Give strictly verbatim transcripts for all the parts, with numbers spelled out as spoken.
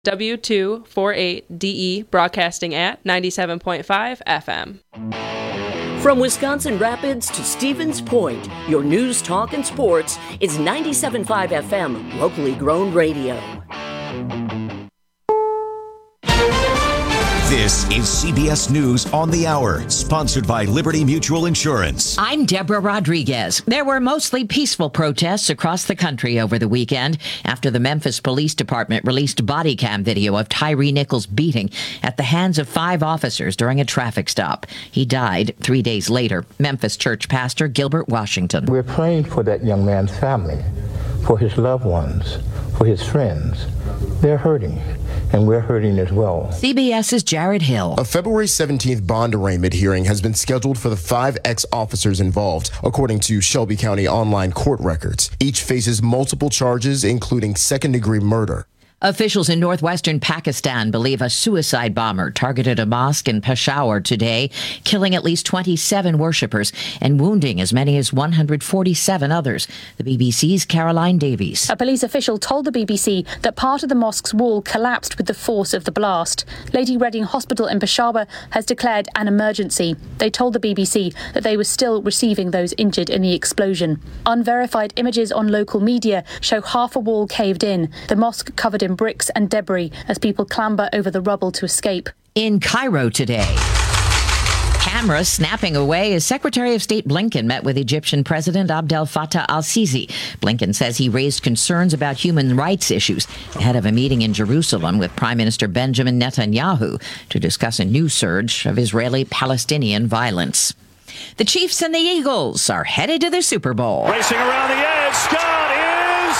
W two forty-eight D E, broadcasting at ninety-seven point five F M. From Wisconsin Rapids to Stevens Point, your news, talk, and sports is ninety-seven point five F M, locally grown radio. This is C B S News on the Hour, sponsored by Liberty Mutual Insurance. I'm Deborah Rodriguez. There were mostly peaceful protests across the country over the weekend after the Memphis Police Department released body cam video of Tyree Nichols' beating at the hands of five officers during a traffic stop. He died three days later. Memphis church pastor Gilbert Washington. We're praying for that young man's family, for his loved ones, for his friends. They're hurting, and we're hurting as well. CBS's Jared Hill. A February seventeenth bond arraignment hearing has been scheduled for the five ex-officers involved, according to Shelby County online court records. Each faces multiple charges, including second-degree murder. Officials in northwestern Pakistan believe a suicide bomber targeted a mosque in Peshawar today, killing at least twenty-seven worshippers and wounding as many as one hundred forty-seven others. The B B C's Caroline Davies. A police official told the B B C that part of the mosque's wall collapsed with the force of the blast. Lady Reading Hospital in Peshawar has declared an emergency. They told the B B C that they were still receiving those injured in the explosion. Unverified images on local media show half a wall caved in, the mosque covered in bricks and debris as people clamber over the rubble to escape. In Cairo today, cameras snapping away as Secretary of State Blinken met with Egyptian President Abdel Fattah al-Sisi. Blinken says he raised concerns about human rights issues ahead of a meeting in Jerusalem with Prime Minister Benjamin Netanyahu to discuss a new surge of Israeli-Palestinian violence. The Chiefs and the Eagles are headed to the Super Bowl. Racing around the edge, Scott is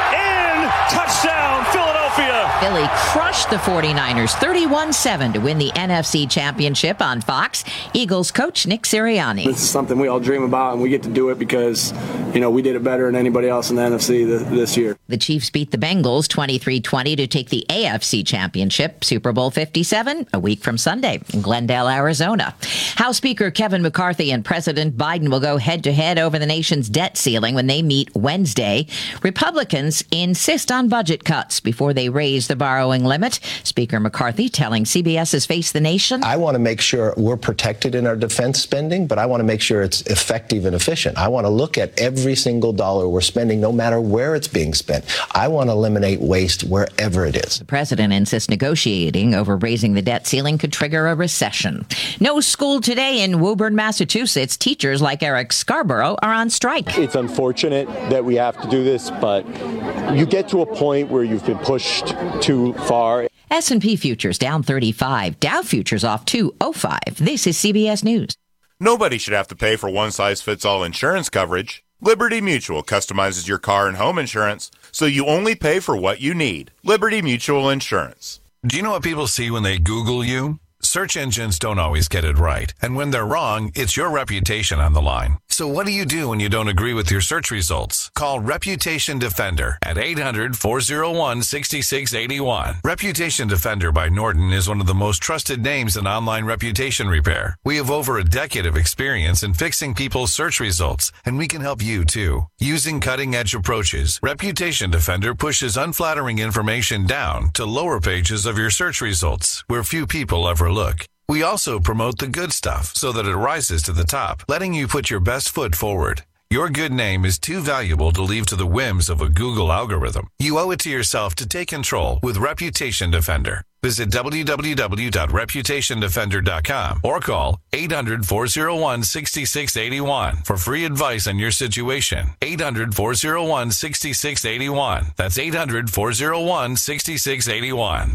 in! Touchdown, Philadelphia! Philly crushed the forty-niners thirty-one seven to win the N F C Championship on Fox. Eagles coach Nick Sirianni. This is something we all dream about, and we get to do it because, you know, we did it better than anybody else in the N F C th- this year. The Chiefs beat the Bengals twenty-three twenty to take the A F C Championship. Super Bowl fifty-seven, a week from Sunday in Glendale, Arizona. House Speaker Kevin McCarthy and President Biden will go head-to-head over the nation's debt ceiling when they meet Wednesday. Republicans insist on budget cuts before they raise the borrowing limit. Speaker McCarthy telling CBS's Face the Nation. I want to make sure we're protected in our defense spending, but I want to make sure it's effective and efficient. I want to look at every single dollar we're spending, no matter where it's being spent. I want to eliminate waste wherever it is. The president insists negotiating over raising the debt ceiling could trigger a recession. No school today in Woburn, Massachusetts. Teachers like Eric Scarborough are on strike. It's unfortunate that we have to do this, but you get to a point where you've been pushed too far. S and P futures down thirty-five. Dow futures off two oh five. This is C B S News. Nobody should have to pay for one-size-fits-all insurance coverage. Liberty Mutual customizes your car and home insurance, so you only pay for what you need. Liberty Mutual Insurance. Do you know what people see when they Google you? Search engines don't always get it right. And when they're wrong, it's your reputation on the line. So what do you do when you don't agree with your search results? Call Reputation Defender at eight hundred, four oh one, six six eight one. Reputation Defender by Norton is one of the most trusted names in online reputation repair. We have over a decade of experience in fixing people's search results, and we can help you too. Using cutting-edge approaches, Reputation Defender pushes unflattering information down to lower pages of your search results, where few people ever look. We also promote the good stuff so that it rises to the top, letting you put your best foot forward. Your good name is too valuable to leave to the whims of a Google algorithm. You owe it to yourself to take control with Reputation Defender. Visit w w w dot reputation defender dot com or call eight hundred, four oh one, six six eight one for free advice on your situation. eight hundred, four oh one, six six eight one. That's eight hundred, four oh one, six six eight one.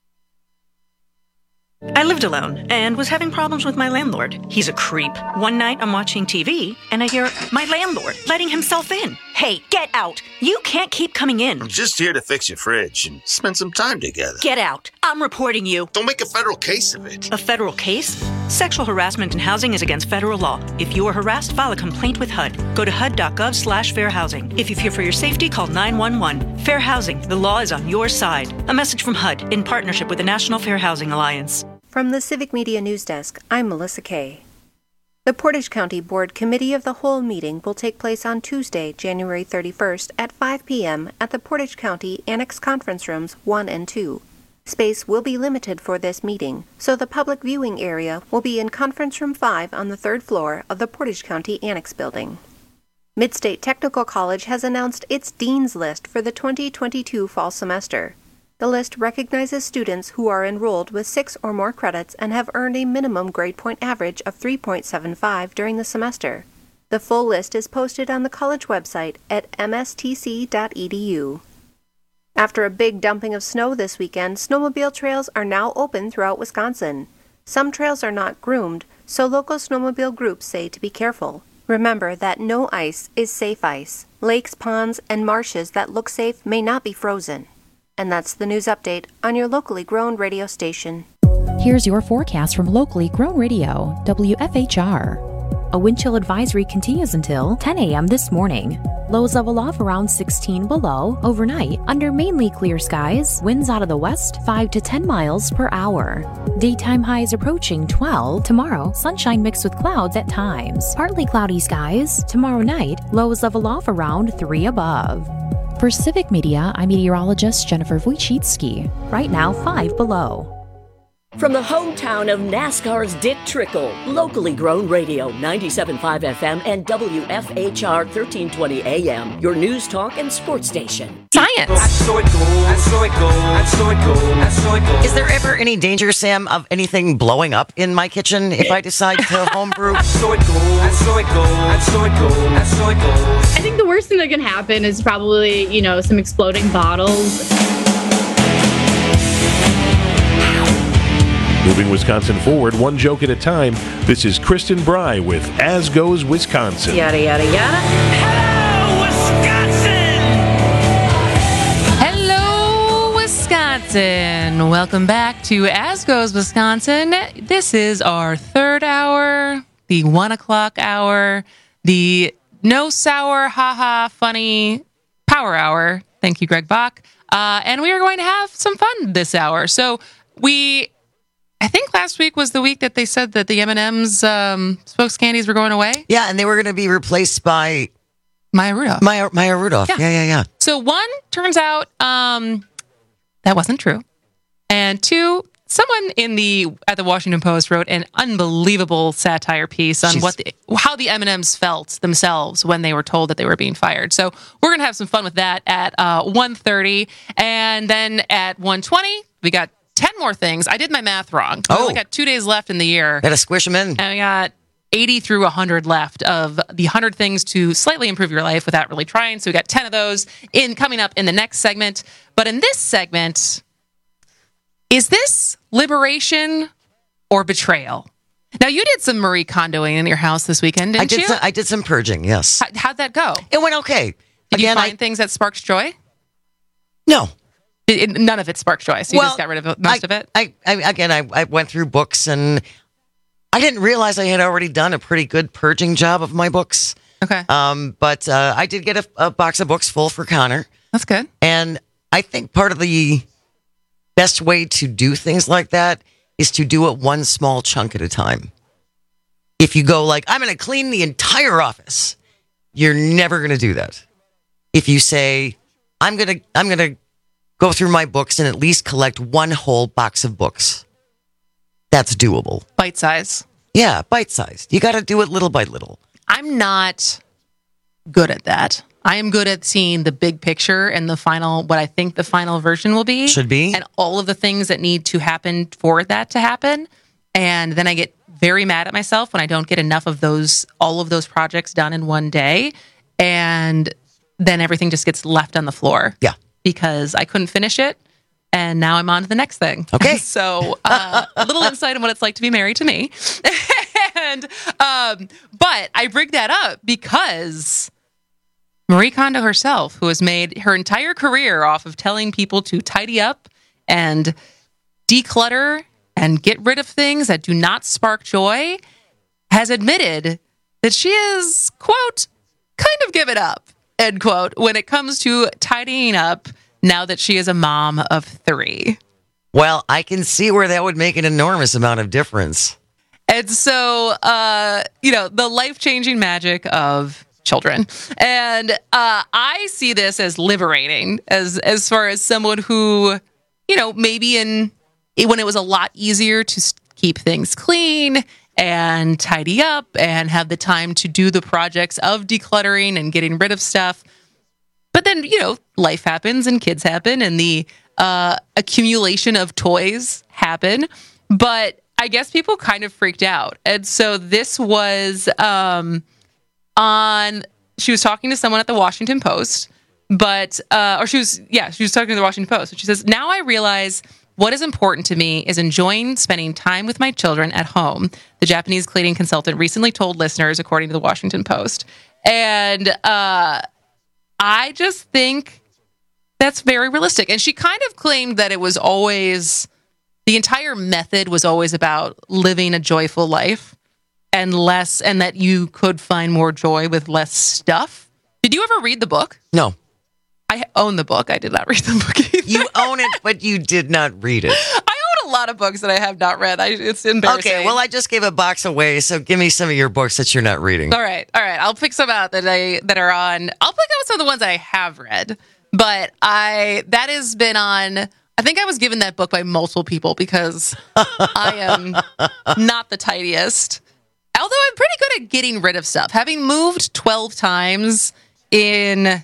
I lived alone and was having problems with my landlord. He's a creep. One night I'm watching T V and I hear my landlord letting himself in. Hey, get out. You can't keep coming in. I'm just here to fix your fridge and spend some time together. Get out. I'm reporting you. Don't make a federal case of it. A federal case? Sexual harassment in housing is against federal law. If you are harassed, file a complaint with H U D. Go to H U D dot gov slash fair housing. If you fear for your safety, call nine one one. Fair Housing. The law is on your side. A message from H U D in partnership with the National Fair Housing Alliance. From the Civic Media News Desk, I'm Melissa Kay. The Portage County Board Committee of the Whole meeting will take place on Tuesday, January thirty-first at five p.m. at the Portage County Annex Conference Rooms one and two. Space will be limited for this meeting, so the public viewing area will be in Conference Room five on the third floor of the Portage County Annex Building. Midstate Technical College has announced its Dean's List for the twenty twenty-two fall semester. The list recognizes students who are enrolled with six or more credits and have earned a minimum grade point average of three point seven five during the semester. The full list is posted on the college website at m s t c dot e d u. After a big dumping of snow this weekend, snowmobile trails are now open throughout Wisconsin. Some trails are not groomed, so local snowmobile groups say to be careful. Remember that no ice is safe ice. Lakes, ponds, and marshes that look safe may not be frozen. And that's the news update on your locally grown radio station. Here's your forecast from locally grown radio, W F H R. A wind chill advisory continues until ten a.m. this morning. Lows level off around sixteen below overnight under mainly clear skies. Winds out of the west five to ten miles per hour. Daytime highs approaching twelve. Tomorrow, sunshine mixed with clouds at times. Partly cloudy skies. Tomorrow night, lows level off around three above. For Civic Media, I'm meteorologist Jennifer Wojcicki. Right now, five below. From the hometown of NASCAR's Dick Trickle, locally grown radio, ninety-seven point five F M and W F H R thirteen twenty A M, your news talk and sports station. Science. I saw it go, I saw it go, I saw it go, I saw it go. Is there ever any danger, Sam, of anything blowing up in my kitchen if I decide to homebrew? I saw it go, I saw it go, I saw it go, I saw it go. I think the worst thing that can happen is probably, you know, some exploding bottles. Moving Wisconsin forward, one joke at a time. This is Kristen Bry with As Goes Wisconsin. Yada, yada, yada. Hello, Wisconsin! Hello, Wisconsin. Welcome back to As Goes Wisconsin. This is our third hour, the one o'clock hour, the no sour, haha, funny power hour. Thank you, Greg Bach. Uh, and we are going to have some fun this hour. So we... I think last week was the week that they said that the M and M's um, spokes candies were going away. Yeah, and they were going to be replaced by Maya Rudolph. Maya, Maya Rudolph. Yeah. yeah, yeah, yeah. So one, turns out um, that wasn't true. And two, someone in the at the Washington Post wrote an unbelievable satire piece on Jeez. what the, how the M and M's felt themselves when they were told that they were being fired. So we're going to have some fun with that at uh, one thirty. And then at one twenty, we got ten more things. I did my math wrong. We oh. only got two days left in the year. Gotta squish them in. And we got eighty through one hundred left of the one hundred things to slightly improve your life without really trying. So we got ten of those in coming up in the next segment. But in this segment, is this liberation or betrayal? Now, you did some Marie Kondoing in your house this weekend, didn't I did you? Some, I did some purging, yes. How, how'd that go? It went okay. Did Again, you find I, things that sparked joy? No. It, it, none of it sparked joy, so you well, just got rid of most I, of it? I, I Again, I, I went through books, and I didn't realize I had already done a pretty good purging job of my books. Okay. Um, but uh, I did get a, a box of books full for Connor. That's good. And I think part of the best way to do things like that is to do it one small chunk at a time. If you go like, I'm going to clean the entire office, you're never going to do that. If you say, I'm going to, I'm going to go through my books and at least collect one whole box of books, that's doable. Bite size. Yeah, bite sized. You got to do it little by little. I'm not good at that. I am good at seeing the big picture and the final, what I think the final version will be. Should be. And all of the things that need to happen for that to happen. And then I get very mad at myself when I don't get enough of those, all of those projects done in one day. And then everything just gets left on the floor. Yeah. Because I couldn't finish it. And now I'm on to the next thing. Okay. So uh, a little insight on what it's like to be married to me. and um, But I bring that up because Marie Kondo herself, who has made her entire career off of telling people to tidy up and declutter and get rid of things that do not spark joy, has admitted that she is, quote, kind of given up, end quote, when it comes to tidying up now that she is a mom of three. Well, I can see where that would make an enormous amount of difference. And so, uh, you know, the life-changing magic of children. And uh, I see this as liberating, as as far as someone who you know, maybe in when it was a lot easier to s- keep things clean and tidy up and have the time to do the projects of decluttering and getting rid of stuff. But then, you know, life happens and kids happen and the uh, accumulation of toys happen. But I guess people kind of freaked out. And so this was um, on, she was talking to someone at the Washington Post, but, uh, or she was, yeah, she was talking to the Washington Post. And she says, now I realize what is important to me is enjoying spending time with my children at home. The Japanese cleaning consultant recently told listeners, according to the Washington Post. And uh, I just think that's very realistic. And she kind of claimed that it was always, the entire method was always about living a joyful life and less, and that you could find more joy with less stuff. Did you ever read the book? No. I own the book. I did not read the book either. You own it, but you did not read it. I own a lot of books that I have not read. I, it's embarrassing. Okay, well, I just gave a box away, so give me some of your books that you're not reading. All right, all right. I'll pick some out that I that are on. I'll pick out some of the ones I have read, but I that has been on. I think I was given that book by multiple people because I am not the tidiest. Although I'm pretty good at getting rid of stuff. Having moved twelve times in.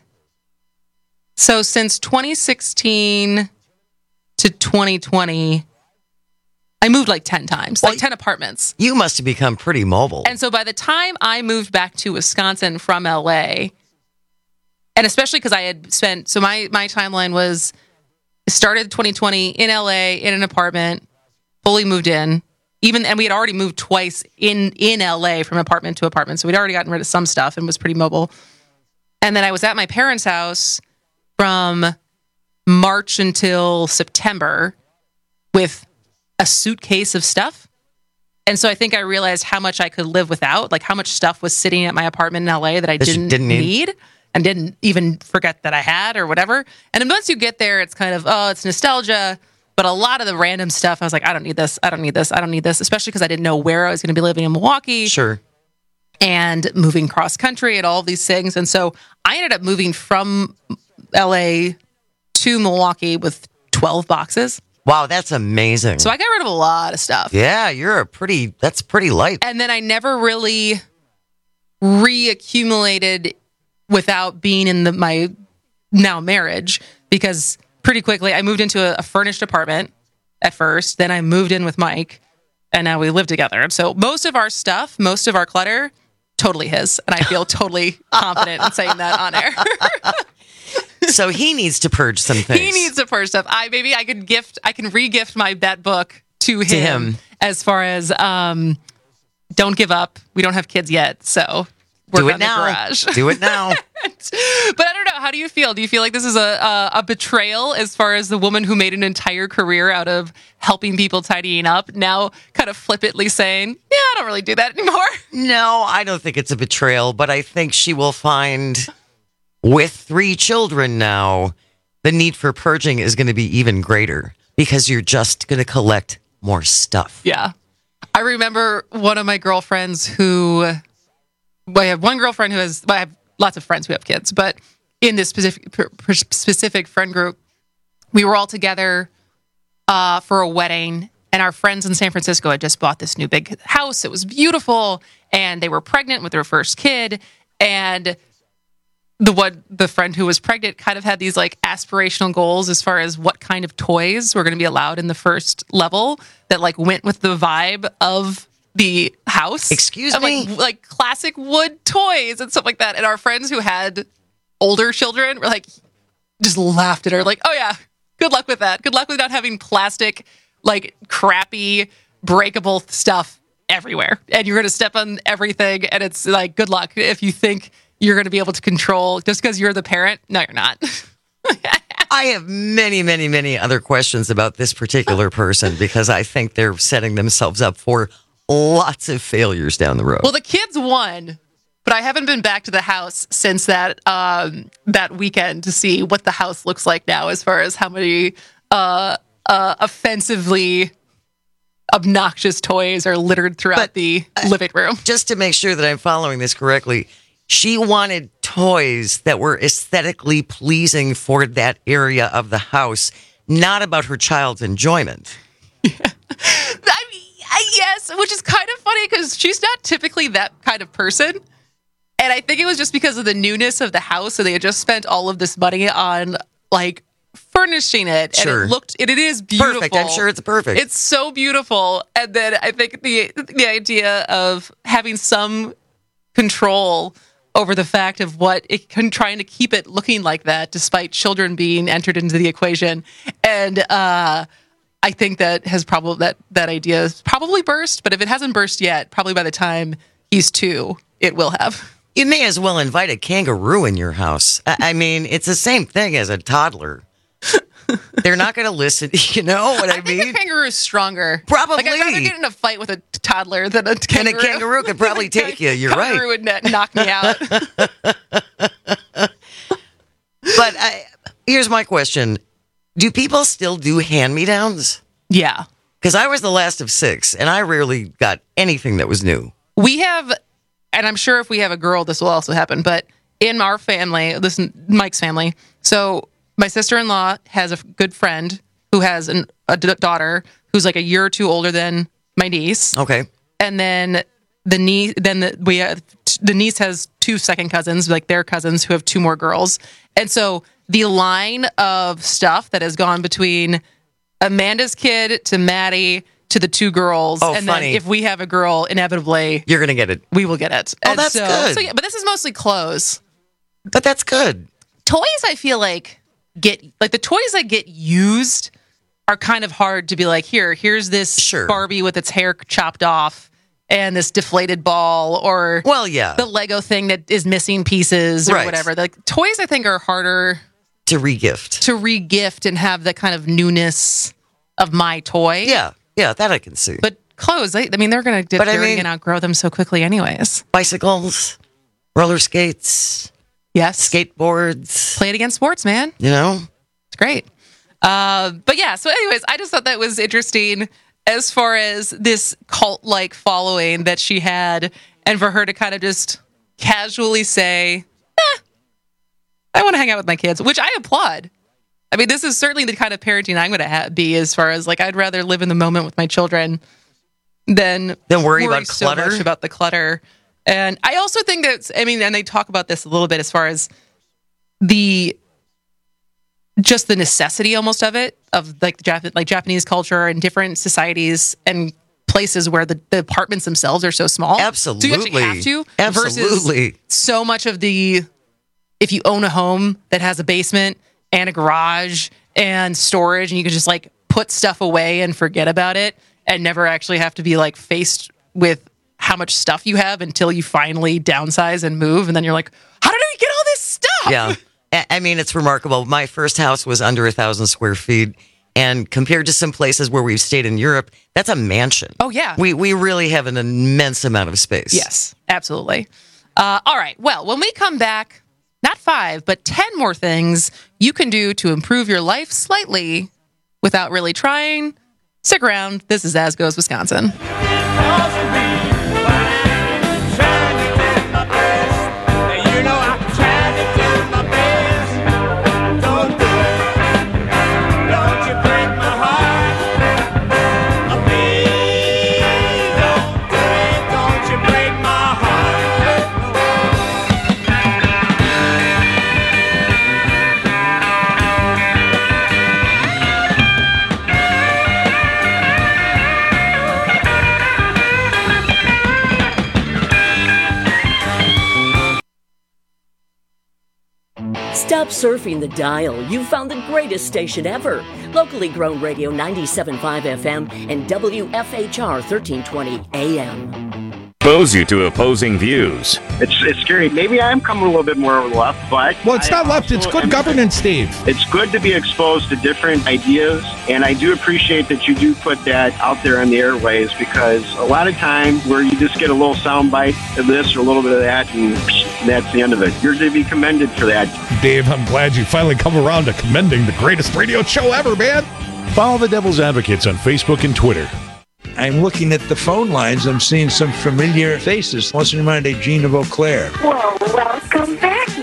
So since twenty sixteen to twenty twenty, I moved like ten times, like ten apartments. You must have become pretty mobile. And so by the time I moved back to Wisconsin from L A, and especially because I had spent, so my, my timeline was started twenty twenty in L A in an apartment, fully moved in, even, and we had already moved twice in, in L A from apartment to apartment. So we'd already gotten rid of some stuff and was pretty mobile. And then I was at my parents' house from March until September with a suitcase of stuff. And so I think I realized how much I could live without, like how much stuff was sitting at my apartment in L A that I That you didn't, didn't need. need and didn't even forget that I had or whatever. And then once you get there, it's kind of, oh, it's nostalgia. But a lot of the random stuff, I was like, I don't need this. I don't need this. I don't need this, especially because I didn't know where I was going to be living in Milwaukee. Sure. And moving cross country and all of these things. And so I ended up moving from L A to Milwaukee with twelve boxes. Wow, that's amazing. So I got rid of a lot of stuff. Yeah, you're a pretty, that's pretty light. And then I never really reaccumulated without being in the my now marriage, because pretty quickly I moved into a, a furnished apartment at first. Then I moved in with Mike, and now we live together. So most of our stuff, most of our clutter, totally his. And I feel totally confident in saying that on air. So he needs to purge some things. He needs to purge stuff. I maybe I could gift, I can re-gift my that book to him, To him. as far as um, don't give up. We don't have kids yet, so work Do it on the now. garage. Do it now. But I don't know. How do you feel? Do you feel like this is a, a a betrayal as far as the woman who made an entire career out of helping people tidying up now kind of flippantly saying, yeah, I don't really do that anymore? No, I don't think it's a betrayal, but I think she will find with three children now, the need for purging is going to be even greater because you're just going to collect more stuff. Yeah. I remember one of my girlfriends who, well, I have one girlfriend who has, well, I have lots of friends who have kids, but in this specific specific friend group, we were all together uh, for a wedding, and our friends in San Francisco had just bought this new big house. It was beautiful, and they were pregnant with their first kid, and the one the friend who was pregnant kind of had these like aspirational goals as far as what kind of toys were going to be allowed in the first level that like went with the vibe of the house. Excuse of, me? Like, like classic wood toys and stuff like that. And our friends who had older children were like, just laughed at her. Like, oh yeah, good luck with that. Good luck with not having plastic, like crappy, breakable stuff everywhere. And you're going to step on everything. And it's like, good luck if you think you're going to be able to control just because you're the parent. No, you're not. I have many, many, many other questions about this particular person because I think they're setting themselves up for lots of failures down the road. Well, the kids won, but I haven't been back to the house since that um, that weekend to see what the house looks like now as far as how many uh, uh, offensively obnoxious toys are littered throughout But, the living room. Just to make sure that I'm following this correctly, she wanted toys that were aesthetically pleasing for that area of the house, not about her child's enjoyment. I mean, I, yes, which is kind of funny because she's not typically that kind of person. And I think it was just because of the newness of the house. So they had just spent all of this money on like furnishing it. Sure. And it looked, and it is beautiful. Perfect. I'm sure it's perfect. It's so beautiful. And then I think the the idea of having some control over the fact of what it can, trying to keep it looking like that, despite children being entered into the equation. And uh, I think that has probably that that idea has probably burst. But if it hasn't burst yet, probably by the time he's two, it will have. You may as well invite a kangaroo in your house. I, I mean, it's the same thing as a toddler. They're not going to listen. You know what I, I mean? think a kangaroo is stronger. Probably. Like, I'd rather get in a fight with a toddler than a kangaroo. And a kangaroo could probably take you. You're right. Kangaroo would n- knock me out. But I, here's my question. Do people still do hand-me-downs? Yeah. Because I was the last of six, and I rarely got anything that was new. We have, and I'm sure if we have a girl, this will also happen, but in our family, this is Mike's family, so my sister-in-law has a good friend who has an, a d- daughter who's like a year or two older than my niece. Okay. And then the niece, then the, we have, the niece has two second cousins, like their cousins who have two more girls. And so the line of stuff that has gone between Amanda's kid to Maddie to the two girls. Oh, and funny. then if we have a girl, inevitably you're going to get it. We will get it. Oh, And that's so, good. So yeah, but this is mostly clothes. But that's good. Toys, I feel like get like the toys that get used are kind of hard to be like, here, here's this Sure. Barbie with its hair chopped off and this deflated ball, or Well, yeah. the Lego thing that is missing pieces or Right. whatever. Like toys, I think are harder To regift. to re-gift and have the kind of newness of my toy. Yeah. Yeah, that I can see. But clothes, I, I mean, they're going to But I they're mean- going to outgrow them so quickly, anyways. Bicycles, roller skates, Yes, skateboards. play it against sports, man. You know? It's great. Uh, but yeah, so anyways, I just thought that was interesting as far as this cult-like following that she had, and for her to kind of just casually say, eh, I want to hang out with my kids, which I applaud. I mean, this is certainly the kind of parenting I'm going to ha- be, as far as like, I'd rather live in the moment with my children than Then worry about so clutter. much about the clutter. And I also think that, I mean, and they talk about this a little bit as far as the just the necessity almost of it, of like the Jap- like Japanese culture and different societies and places where the, the apartments themselves are so small. Absolutely. So you actually have to. Absolutely. Versus so much of the, if you own a home that has a basement and a garage and storage, and you can just like put stuff away and forget about it and never actually have to be like faced with how much stuff you have until you finally downsize and move. And then you're like, how did I get all this stuff? Yeah. I- I mean, it's remarkable. My first house was under a thousand square feet. And compared to some places where we've stayed in Europe, that's a mansion. Oh, yeah. We we really have an immense amount of space. Yes, absolutely. Uh, all right. Well, when we come back, not five, but ten more things you can do to improve your life slightly without really trying. Stick around. This is As Goes Wisconsin. Stop surfing the dial. You've found the greatest station ever. Locally grown radio ninety-seven point five F M and W F H R thirteen twenty A M. Expose you to opposing views. It's it's scary. Maybe I'm coming a little bit more over the left, but well, it's not left. It's good governance, Steve. It's good to be exposed to different ideas, and I do appreciate that you do put that out there on the airways, because a lot of time where you just get a little soundbite of this or a little bit of that, and that's the end of it. You're to be commended for that. Dave, I'm glad you finally come around to commending the greatest radio show ever, man. Follow the Devil's Advocates on Facebook and Twitter. I'm looking at the phone lines. I'm seeing some familiar faces. What's in mind, Jean of Eau Claire? Well, welcome back,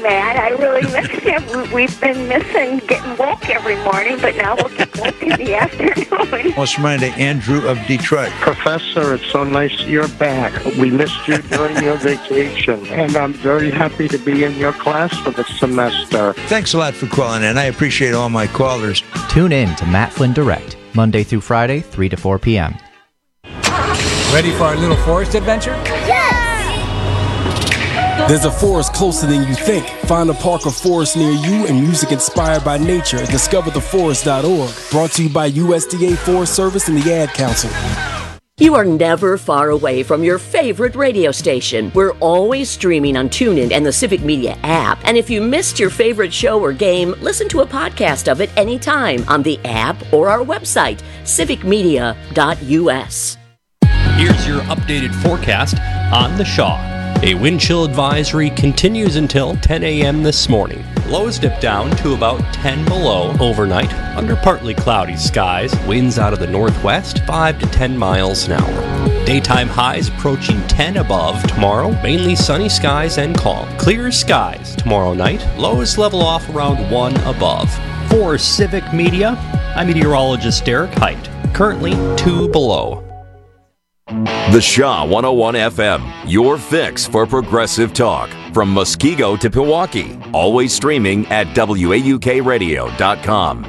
Matt. I really miss him. We've been missing getting woke every morning, but now we'll get woke in the afternoon. What's mine to Andrew of Detroit? Professor, it's so nice you're back. We missed you during your vacation, and I'm very happy to be in your class for the semester. Thanks a lot for calling in. I appreciate all my callers. Tune in to Matt Flynn Direct, Monday through Friday, three to four p.m. Ready for our little forest adventure? Yes! There's a forest closer than you think. Find a park or forest near you and music inspired by nature at discover the forest dot org. Brought to you by U S D A Forest Service and the Ad Council. You are never far away from your favorite radio station. We're always streaming on TuneIn and the Civic Media app. And if you missed your favorite show or game, listen to a podcast of it anytime on the app or our website, civic media dot u s. Here's your updated forecast on the Shaw. A wind chill advisory continues until ten a.m. this morning. Lows dip down to about ten below overnight under partly cloudy skies. Winds out of the northwest five to ten miles an hour. Daytime highs approaching ten above tomorrow. Mainly sunny skies and calm. Clear skies tomorrow night. Lows level off around one above. For Civic Media, I'm meteorologist Derek Height. Currently two below. The Shaw one oh one F M, your fix for progressive talk. From Muskego to Pewaukee. Always streaming at W A U K radio dot com.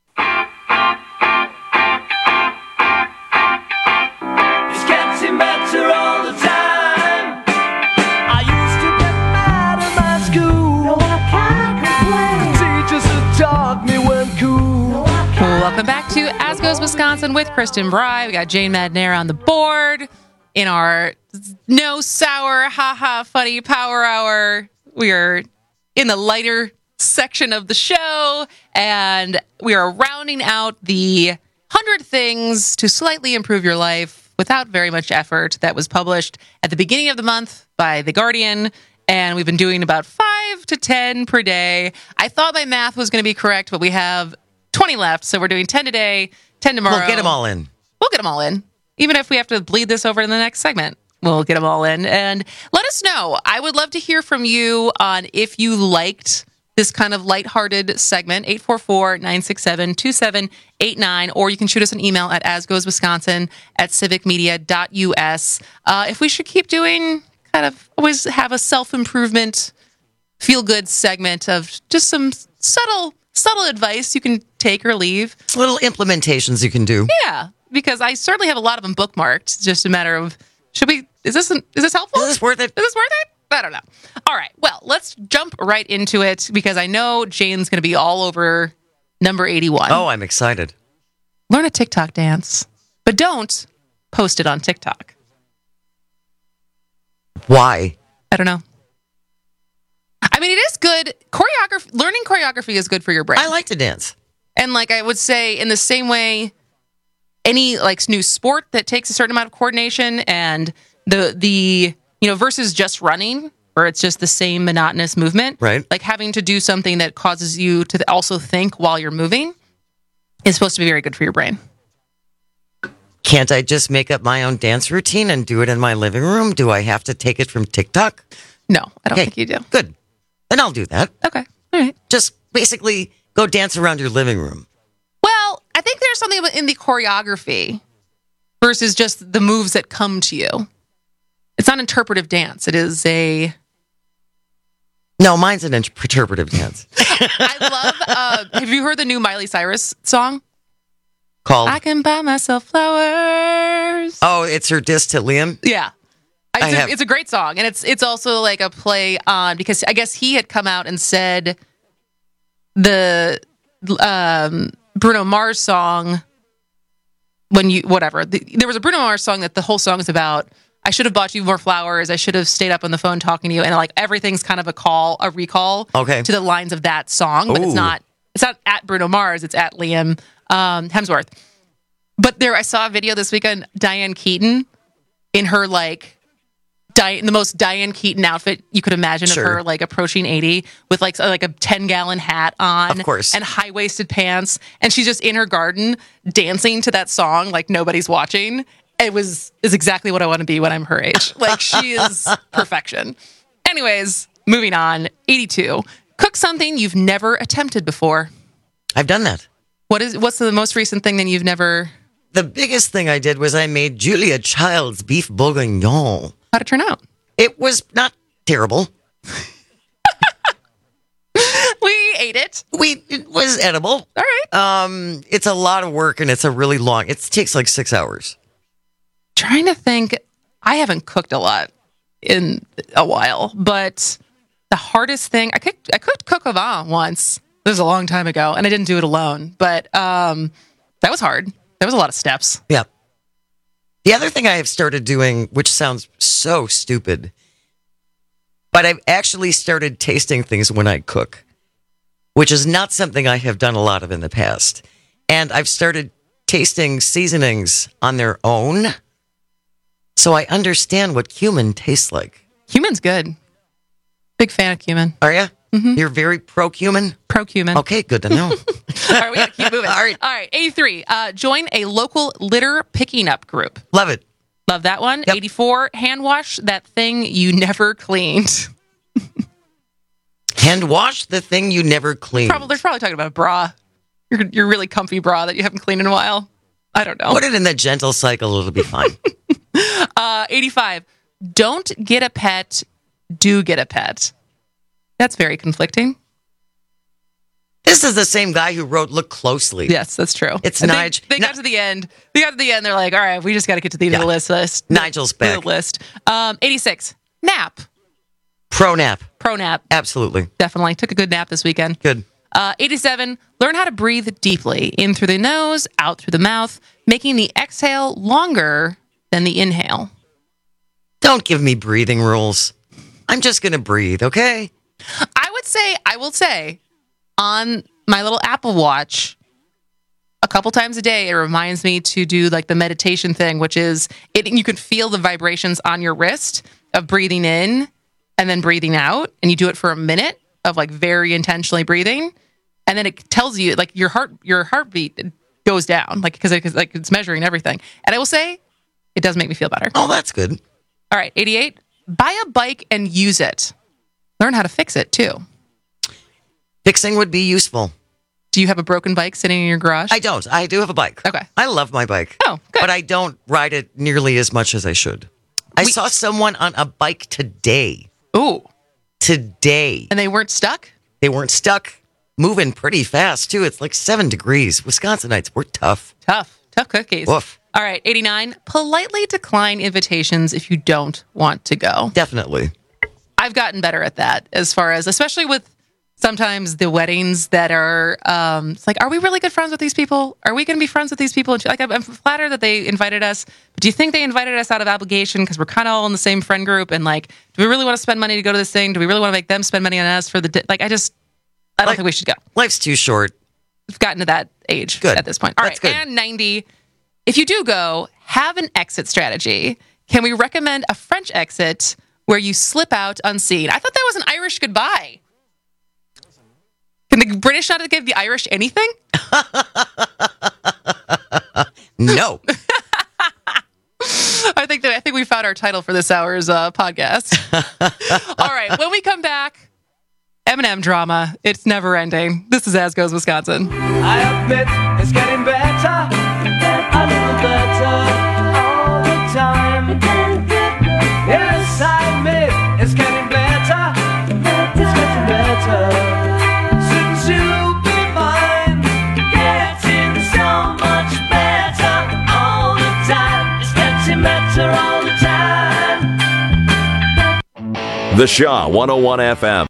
It's getting better all the time. I used to get mad at my school. No, I can't complain. Teachers who taught me weren't cool. No, Welcome back to As Goes Wisconsin with Kristen Bry. We got Jane Madnair on the board in our no sour, haha, funny power hour. We are in the lighter section of the show, and we are rounding out the one hundred things to slightly improve your life without very much effort that was published at the beginning of the month by The Guardian, and we've been doing about five to ten per day. I thought my math was going to be correct, but we have twenty left, so we're doing ten today, ten tomorrow. We'll get them all in. We'll get them all in. Even if we have to bleed this over to the next segment, we'll get them all in. And let us know. I would love to hear from you on if you liked this kind of lighthearted segment, eight four four, nine six seven, two seven eight nine, or you can shoot us an email at asgoeswisconsin at civic media dot u s. Uh, if we should keep doing, kind of always have a self-improvement, feel-good segment of just some subtle, subtle advice you can take or leave. Little implementations you can do. Yeah. Because I certainly have a lot of them bookmarked. It's just a matter of, should we, is this is this helpful? Is this worth it? Is this worth it? I don't know. All right. Well, let's jump right into it because I know Jane's going to be all over number eighty-one. Oh, I'm excited. Learn a TikTok dance, but don't post it on TikTok. Why? I don't know. I mean, it is good. Choreography, learning choreography is good for your brain. I like to dance. And like I would say, in the same way, any like new sport that takes a certain amount of coordination and the the you know versus just running where it's just the same monotonous movement, right? Like having to do something that causes you to also think while you're moving is supposed to be very good for your brain. Can't I just make up my own dance routine and do it in my living room? Do I have to take it from TikTok? No, I don't okay, think you do. Good. Then I'll do that. Okay. All right. Just basically go dance around your living room. Well, I think there's something in the choreography versus just the moves that come to you. It's not interpretive dance. It is a... No, mine's an interpretive dance. I love... Uh, have you heard the new Miley Cyrus song? Called? I Can Buy Myself Flowers. Oh, it's her diss to Liam? Yeah. It's, I a, have... it's a great song. And it's it's also like a play on... Because I guess he had come out and said the... Um, Bruno Mars song, when you, whatever. The, there was a Bruno Mars song that the whole song is about, I should have bought you more flowers, I should have stayed up on the phone talking to you, and like everything's kind of a call, a recall okay. to the lines of that song, but Ooh. it's not it's not at Bruno Mars, it's at Liam um, Hemsworth. But there, I saw a video this weekend, Diane Keaton, in her like, Di- the most Diane Keaton outfit you could imagine sure. of her, like approaching eighty, with like like a ten gallon hat on, of course, and high waisted pants, and she's just in her garden dancing to that song like nobody's watching. It was is exactly what I want to be when I'm her age. Like she is perfection. Anyways, Moving on. eighty-two. Cook something you've never attempted before. I've done that. What is? What's the most recent thing that you've never... The biggest thing I did was I made Julia Child's beef bourguignon. How'd it turn out? It was not terrible. We ate it. We it was edible. All right. Um, it's a lot of work and it's a really long. It takes like six hours. Trying to think. I haven't cooked a lot in a while, but the hardest thing I cooked. I cooked coq au vin once. This was a long time ago, and I didn't do it alone. But um, that was hard. There was a lot of steps. Yeah. The other thing I have started doing, which sounds so stupid, but I've actually started tasting things when I cook, which is not something I have done a lot of in the past. And I've started tasting seasonings on their own, so I understand what cumin tastes like. Cumin's good. Big fan of cumin. Are you? Mm-hmm. You're very pro-cumin? Pro-cumin. Okay, good to know. All right, we got to keep moving. All right. All right, eighty-three. Uh, join a local litter picking up group. Love it. Love that one. Yep. eighty-four. Hand wash that thing you never cleaned. Hand wash the thing you never cleaned. Probably, they're probably talking about a bra. Your, your really comfy bra that you haven't cleaned in a while. I don't know. Put it in the gentle cycle. It'll be fine. uh, eighty-five. Don't get a pet. Do get a pet. That's very conflicting. This is the same guy who wrote Look Closely. Yes, that's true. It's and Nigel. They, they got to the end. They got to the end. They're like, all right, we just got to get to the end Yeah. of the list. list. Nigel's back. The list. Um, eighty-six. Nap. Pro nap. Pro nap. Absolutely. Definitely. Took a good nap this weekend. Good. Uh, eighty-seven. Learn how to breathe deeply. In through the nose, out through the mouth, making the exhale longer than the inhale. Don't give me breathing rules. I'm just going to breathe, okay? I would say, I will say, on my little Apple Watch, a couple times a day, it reminds me to do like the meditation thing, which is it. You can feel the vibrations on your wrist of breathing in and then breathing out, and you do it for a minute of like very intentionally breathing, and then it tells you like your heart, your heartbeat goes down, like because it, like it's measuring everything. And I will say, it does make me feel better. Oh, that's good. All right, eighty-eight. Buy a bike and use it. Learn how to fix it too. Fixing would be useful. Do you have a broken bike sitting in your garage? I don't. I do have a bike. Okay. I love my bike. Oh, good. But I don't ride it nearly as much as I should. I We- saw someone on a bike today. Ooh. Today. And they weren't stuck? They weren't stuck. Moving pretty fast, too. It's like seven degrees. Wisconsinites, we're tough. Tough. Tough cookies. Woof. All right, eighty-nine. Politely decline invitations if you don't want to go. Definitely. I've gotten better at that as far as, especially with sometimes the weddings that are, um, it's like, are we really good friends with these people? Are we going to be friends with these people? And she- like, I'm I'm flattered that they invited us, but do you think they invited us out of obligation because we're kind of all in the same friend group? And like, do we really want to spend money to go to this thing? Do we really want to make them spend money on us for the, di- like, I just, I don't Like- think we should go. Life's too short. We've gotten to that age Good. at this point. All That's right, good. and ninety. If you do go, have an exit strategy. Can we recommend a French exit where you slip out unseen? I thought that was an Irish goodbye. Can the British not give the Irish anything? No. I think that I think we found our title for this hour's uh, podcast. All right, when we come back, Eminem drama. It's never ending. This is As Goes Wisconsin. I admit it's getting better, a little better all the time. Yes, I admit it's getting better, it's getting better. Since you've been mine, getting so much better all the time. It's getting better all the time. The Shaw one oh one F M.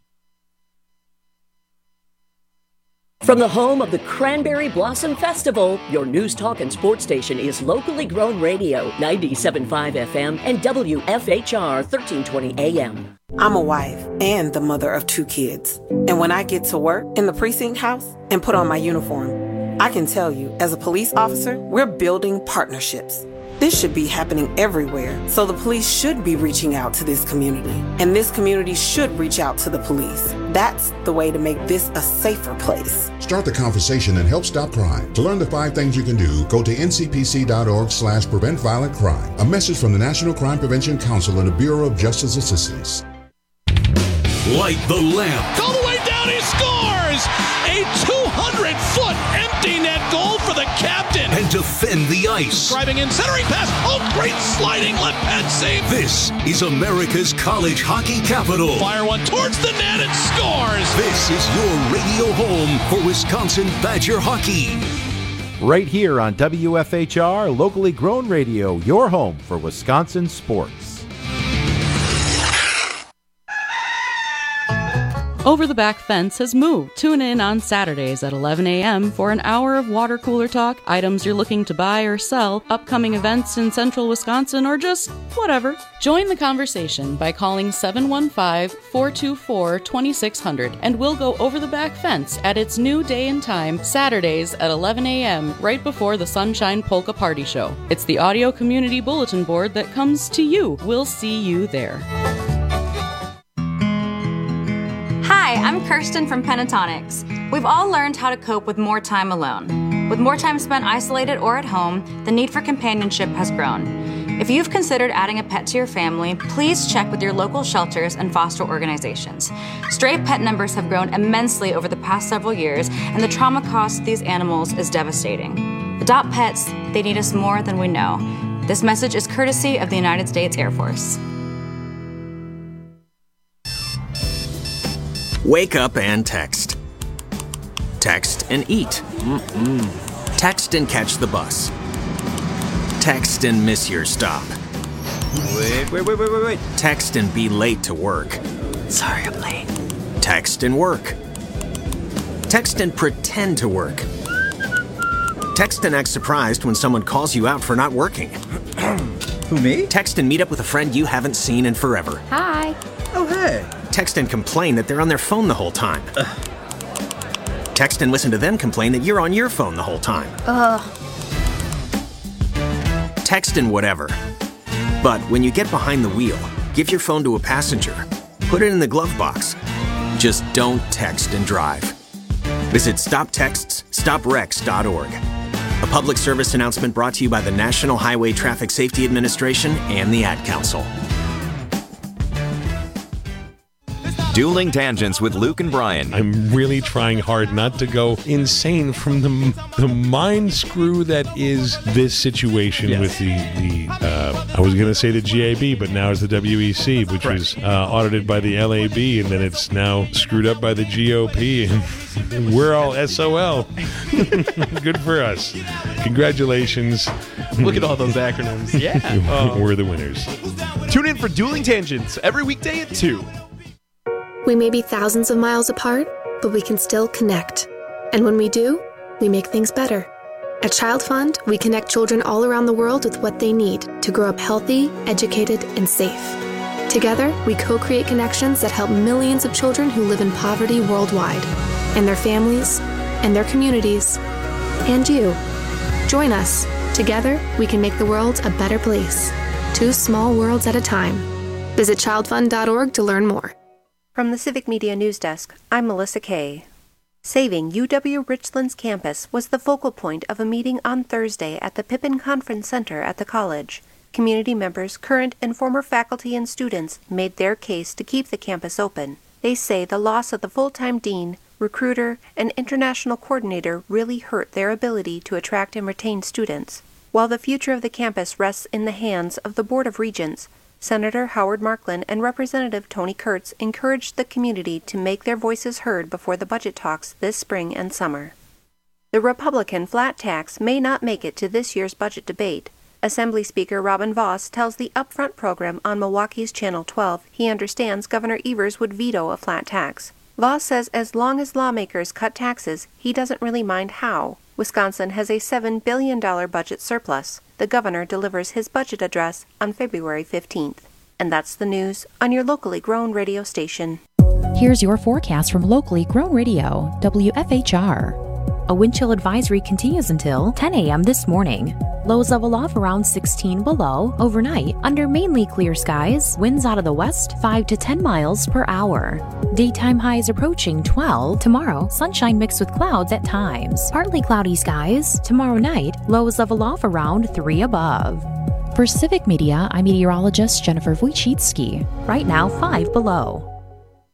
From the home of the Cranberry Blossom Festival, your news, talk, and sports station is locally grown radio, ninety-seven point five F M and W F H R thirteen twenty A M. I'm a wife and the mother of two kids. And when I get to work in the precinct house and put on my uniform, I can tell you, as a police officer, we're building partnerships. This should be happening everywhere, so the police should be reaching out to this community, and this community should reach out to the police. That's the way to make this a safer place. Start the conversation and help stop crime. To learn the five things you can do, go to N C P C dot org slash prevent violent crime. A message from the National Crime Prevention Council and the Bureau of Justice Assistance. light the lamp. All the way down, he scores! A two hundred foot empty net goal for the captain. And defend the ice. Driving in, centering pass. Oh, great sliding left pad save. This is America's college hockey capital. Fire one towards the net and scores. This is your radio home for Wisconsin Badger hockey. Right here on W F H R, locally grown radio, your home for Wisconsin sports. Over the Back Fence has moved. Tune in on Saturdays at eleven a.m. for an hour of water cooler talk, items you're looking to buy or sell, upcoming events in central Wisconsin, or just whatever. Join the conversation by calling seven one five, four two four, two six zero zero, and we'll go over the back fence at its new day and time, Saturdays at eleven a.m., right before the Sunshine Polka Party Show. It's the audio community bulletin board that comes to you. We'll see you there. Hi, I'm Kirsten from Pentatonics. We've all learned how to cope with more time alone. With more time spent isolated or at home, the need for companionship has grown. If you've considered adding a pet to your family, please check with your local shelters and foster organizations. Stray pet numbers have grown immensely over the past several years, and the trauma caused to these animals is devastating. Adopt pets, they need us more than we know. This message is courtesy of the United States Air Force. Wake up and text. Text and eat. Mm-mm. Text and catch the bus. Text and miss your stop. Wait, wait, wait, wait, wait, wait. Text and be late to work. Sorry, I'm late. Text and work. Text and pretend to work. Text and act surprised when someone calls you out for not working. Who, me? Text and meet up with a friend you haven't seen in forever. Hi. Oh, hey. Text and complain that they're on their phone the whole time. Ugh. Text and listen to them complain that you're on your phone the whole time. Ugh. Text and whatever. But when you get behind the wheel, give your phone to a passenger. Put it in the glove box. Just don't text and drive. Visit stop texts stop wrecks dot org. A public service announcement brought to you by the National Highway Traffic Safety Administration and the Ad Council. Dueling Tangents with Luke and Brian. I'm really trying hard not to go insane from the the mind screw that is this situation yes. with the, the uh, I was going to say the G A B, but now it's the W E C, which right. was uh, audited by the L A B, and then it's now screwed up by the G O P, and we're all S O L. Good for us. Congratulations. Look at all those acronyms. Yeah. uh, we're the winners. Tune in for Dueling Tangents every weekday at two. We may be thousands of miles apart, but we can still connect. And when we do, we make things better. At Child Fund, we connect children all around the world with what they need to grow up healthy, educated, and safe. Together, we co-create connections that help millions of children who live in poverty worldwide, and their families, and their communities, and you. Join us. Together, we can make the world a better place. Two small worlds at a time. Visit child fund dot org to learn more. From the Civic Media News Desk, I'm Melissa Kay. Saving U W-Richland's campus was the focal point of a meeting on Thursday at the Pippin Conference Center at the college. Community members, current and former faculty and students made their case to keep the campus open. They say the loss of the full-time dean, recruiter, and international coordinator really hurt their ability to attract and retain students. While the future of the campus rests in the hands of the Board of Regents, Senator Howard Marklin and Representative Tony Kurtz encouraged the community to make their voices heard before the budget talks this spring and summer. The Republican flat tax may not make it to this year's budget debate. Assembly Speaker Robin Vos tells the Upfront program on Milwaukee's Channel twelve he understands Governor Evers would veto a flat tax. Vos says as long as lawmakers cut taxes, he doesn't really mind how. Wisconsin has a seven billion dollars budget surplus. The governor delivers his budget address on February fifteenth. And that's the news on your locally grown radio station. Here's your forecast from locally grown radio, W F H R. A wind chill advisory continues until ten a.m. this morning. Lows level off around sixteen below overnight under mainly clear skies. Winds out of the west five to ten miles per hour. Daytime highs approaching twelve. Tomorrow, sunshine mixed with clouds at times. Partly cloudy skies. Tomorrow night, lows level off around three above. For Civic Media, I'm meteorologist Jennifer Wojcicki. Right now, five below.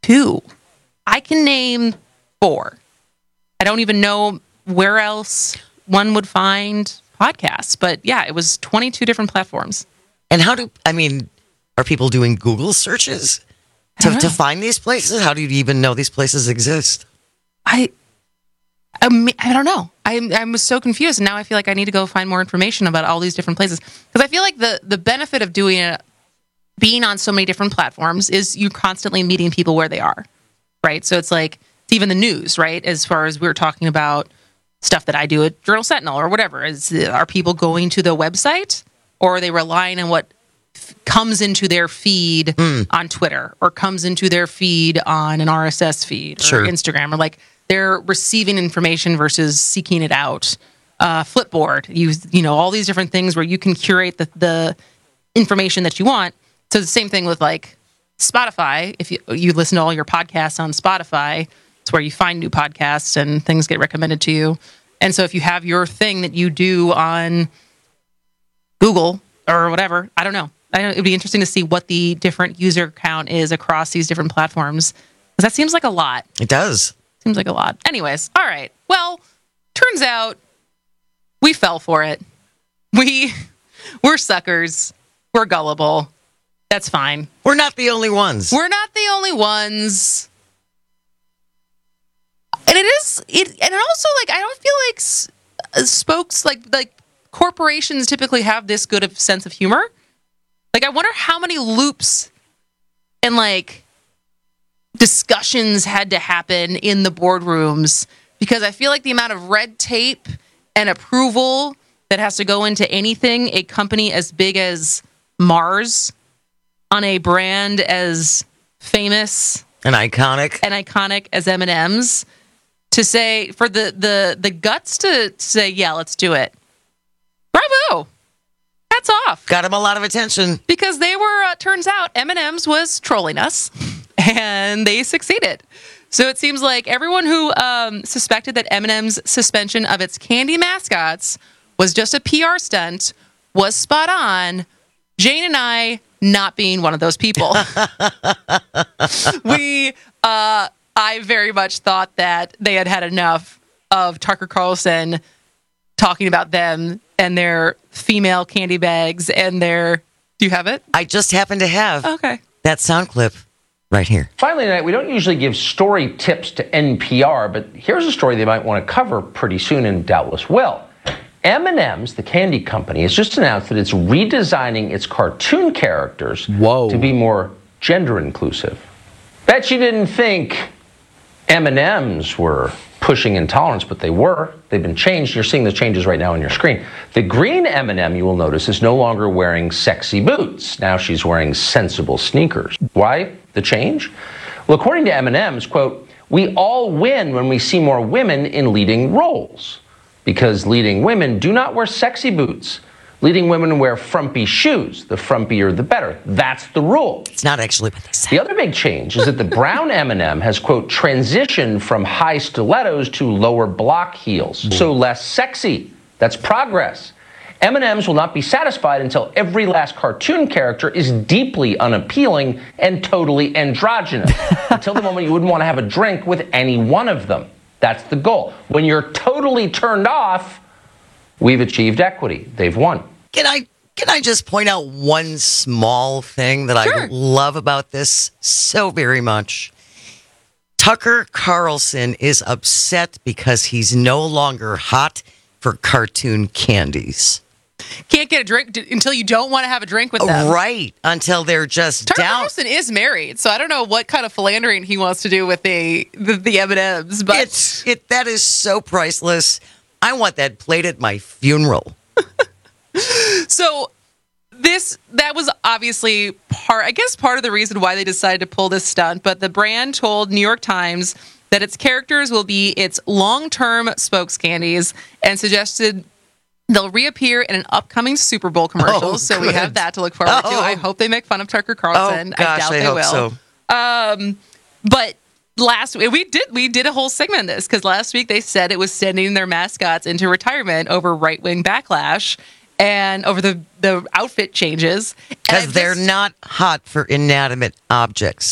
two. I can name four. I don't even know where else one would find podcasts. But yeah, it was twenty-two different platforms. And how do, I mean, are people doing Google searches to, to find these places? How do you even know these places exist? I, I, mean, I don't know. I, I was so confused. And now I feel like I need to go find more information about all these different places. Because I feel like the, the benefit of doing it, being on so many different platforms, is you constantly meeting people where they are, right? So it's like, it's even the news, right? As far as we were talking about stuff that I do at Journal Sentinel or whatever, is are people going to the website, or are they relying on what f- comes into their feed mm. on Twitter, or comes into their feed on an R S S feed or Sure. Instagram, or like they're receiving information versus seeking it out. Uh, Flipboard, you you know, all these different things where you can curate the, the information that you want. So the same thing with like Spotify. If you you listen to all your podcasts on Spotify, it's where you find new podcasts and things get recommended to you. And so if you have your thing that you do on Google or whatever, I don't know. I don't, it'd be interesting to see what the different user count is across these different platforms. Because that seems like a lot. It does. Seems like a lot. Anyways, all right. Well, turns out we fell for it. We, we're suckers. We're gullible. That's fine. We're not the only ones. We're not the only ones. And it is, it, and also, like, I don't feel like s- uh, spokes, like, like corporations typically have this good of sense of humor. Like, I wonder how many loops and, like, discussions had to happen in the boardrooms, because I feel like the amount of red tape and approval that has to go into anything a company as big as Mars on a brand as famous and iconic and iconic as M and M's, to say, for the the the guts to say, yeah, let's do it. Bravo. Hats off. Got him a lot of attention. Because they were, uh, turns out, M and M's was trolling us, and they succeeded. So it seems like everyone who um, suspected that M and M's suspension of its candy mascots was just a P R stunt was spot on. Jane and I not being one of those people. we, uh, I very much thought that they had had enough of Tucker Carlson talking about them and their female candy bags and their... Do you have it? I just happen to have okay. that sound clip right here. Finally tonight, we don't usually give story tips to N P R, but here's a story they might want to cover pretty soon and doubtless will. M and M's, the candy company, has just announced that it's redesigning its cartoon characters Whoa. to be more gender inclusive. Bet you didn't think M and M's were pushing intolerance, but they were. They've been changed. You're seeing the changes right now on your screen. The green M and M, you will notice, is no longer wearing sexy boots. Now she's wearing sensible sneakers. Why the change? Well, according to M and M's, quote, we all win when we see more women in leading roles, because leading women do not wear sexy boots. Leading women wear frumpy shoes. The frumpier, the better. That's the rule. It's not actually what they say. The other big change is that the brown M and M has, quote, transitioned from high stilettos to lower block heels. Mm. So less sexy. That's progress. M and M's will not be satisfied until every last cartoon character is deeply unappealing and totally androgynous. Until the moment you wouldn't want to have a drink with any one of them. That's the goal. When you're totally turned off, we've achieved equity. They've won. Can I can I just point out one small thing that sure. I love about this so very much? Tucker Carlson is upset because he's no longer hot for cartoon candies. Can't get a drink until you don't want to have a drink with them. Right, until they're just Tucker down. Carlson is married, so I don't know what kind of philandering he wants to do with the the, the M and M's, but it's it that is so priceless. I want that played at my funeral. So this that was obviously part, I guess, part of the reason why they decided to pull this stunt. But the brand told New York Times that its characters will be its long-term spokes candies, and suggested they'll reappear in an upcoming Super Bowl commercial. Oh, so good. we have that to look forward oh. to. I hope they make fun of Tucker Carlson. Oh, gosh, I doubt I they hope will. So. Um, but last week we did we did a whole segment on this, because last week they said it was sending their mascots into retirement over right-wing backlash and over the, the outfit changes. Because they're not hot for inanimate objects. But also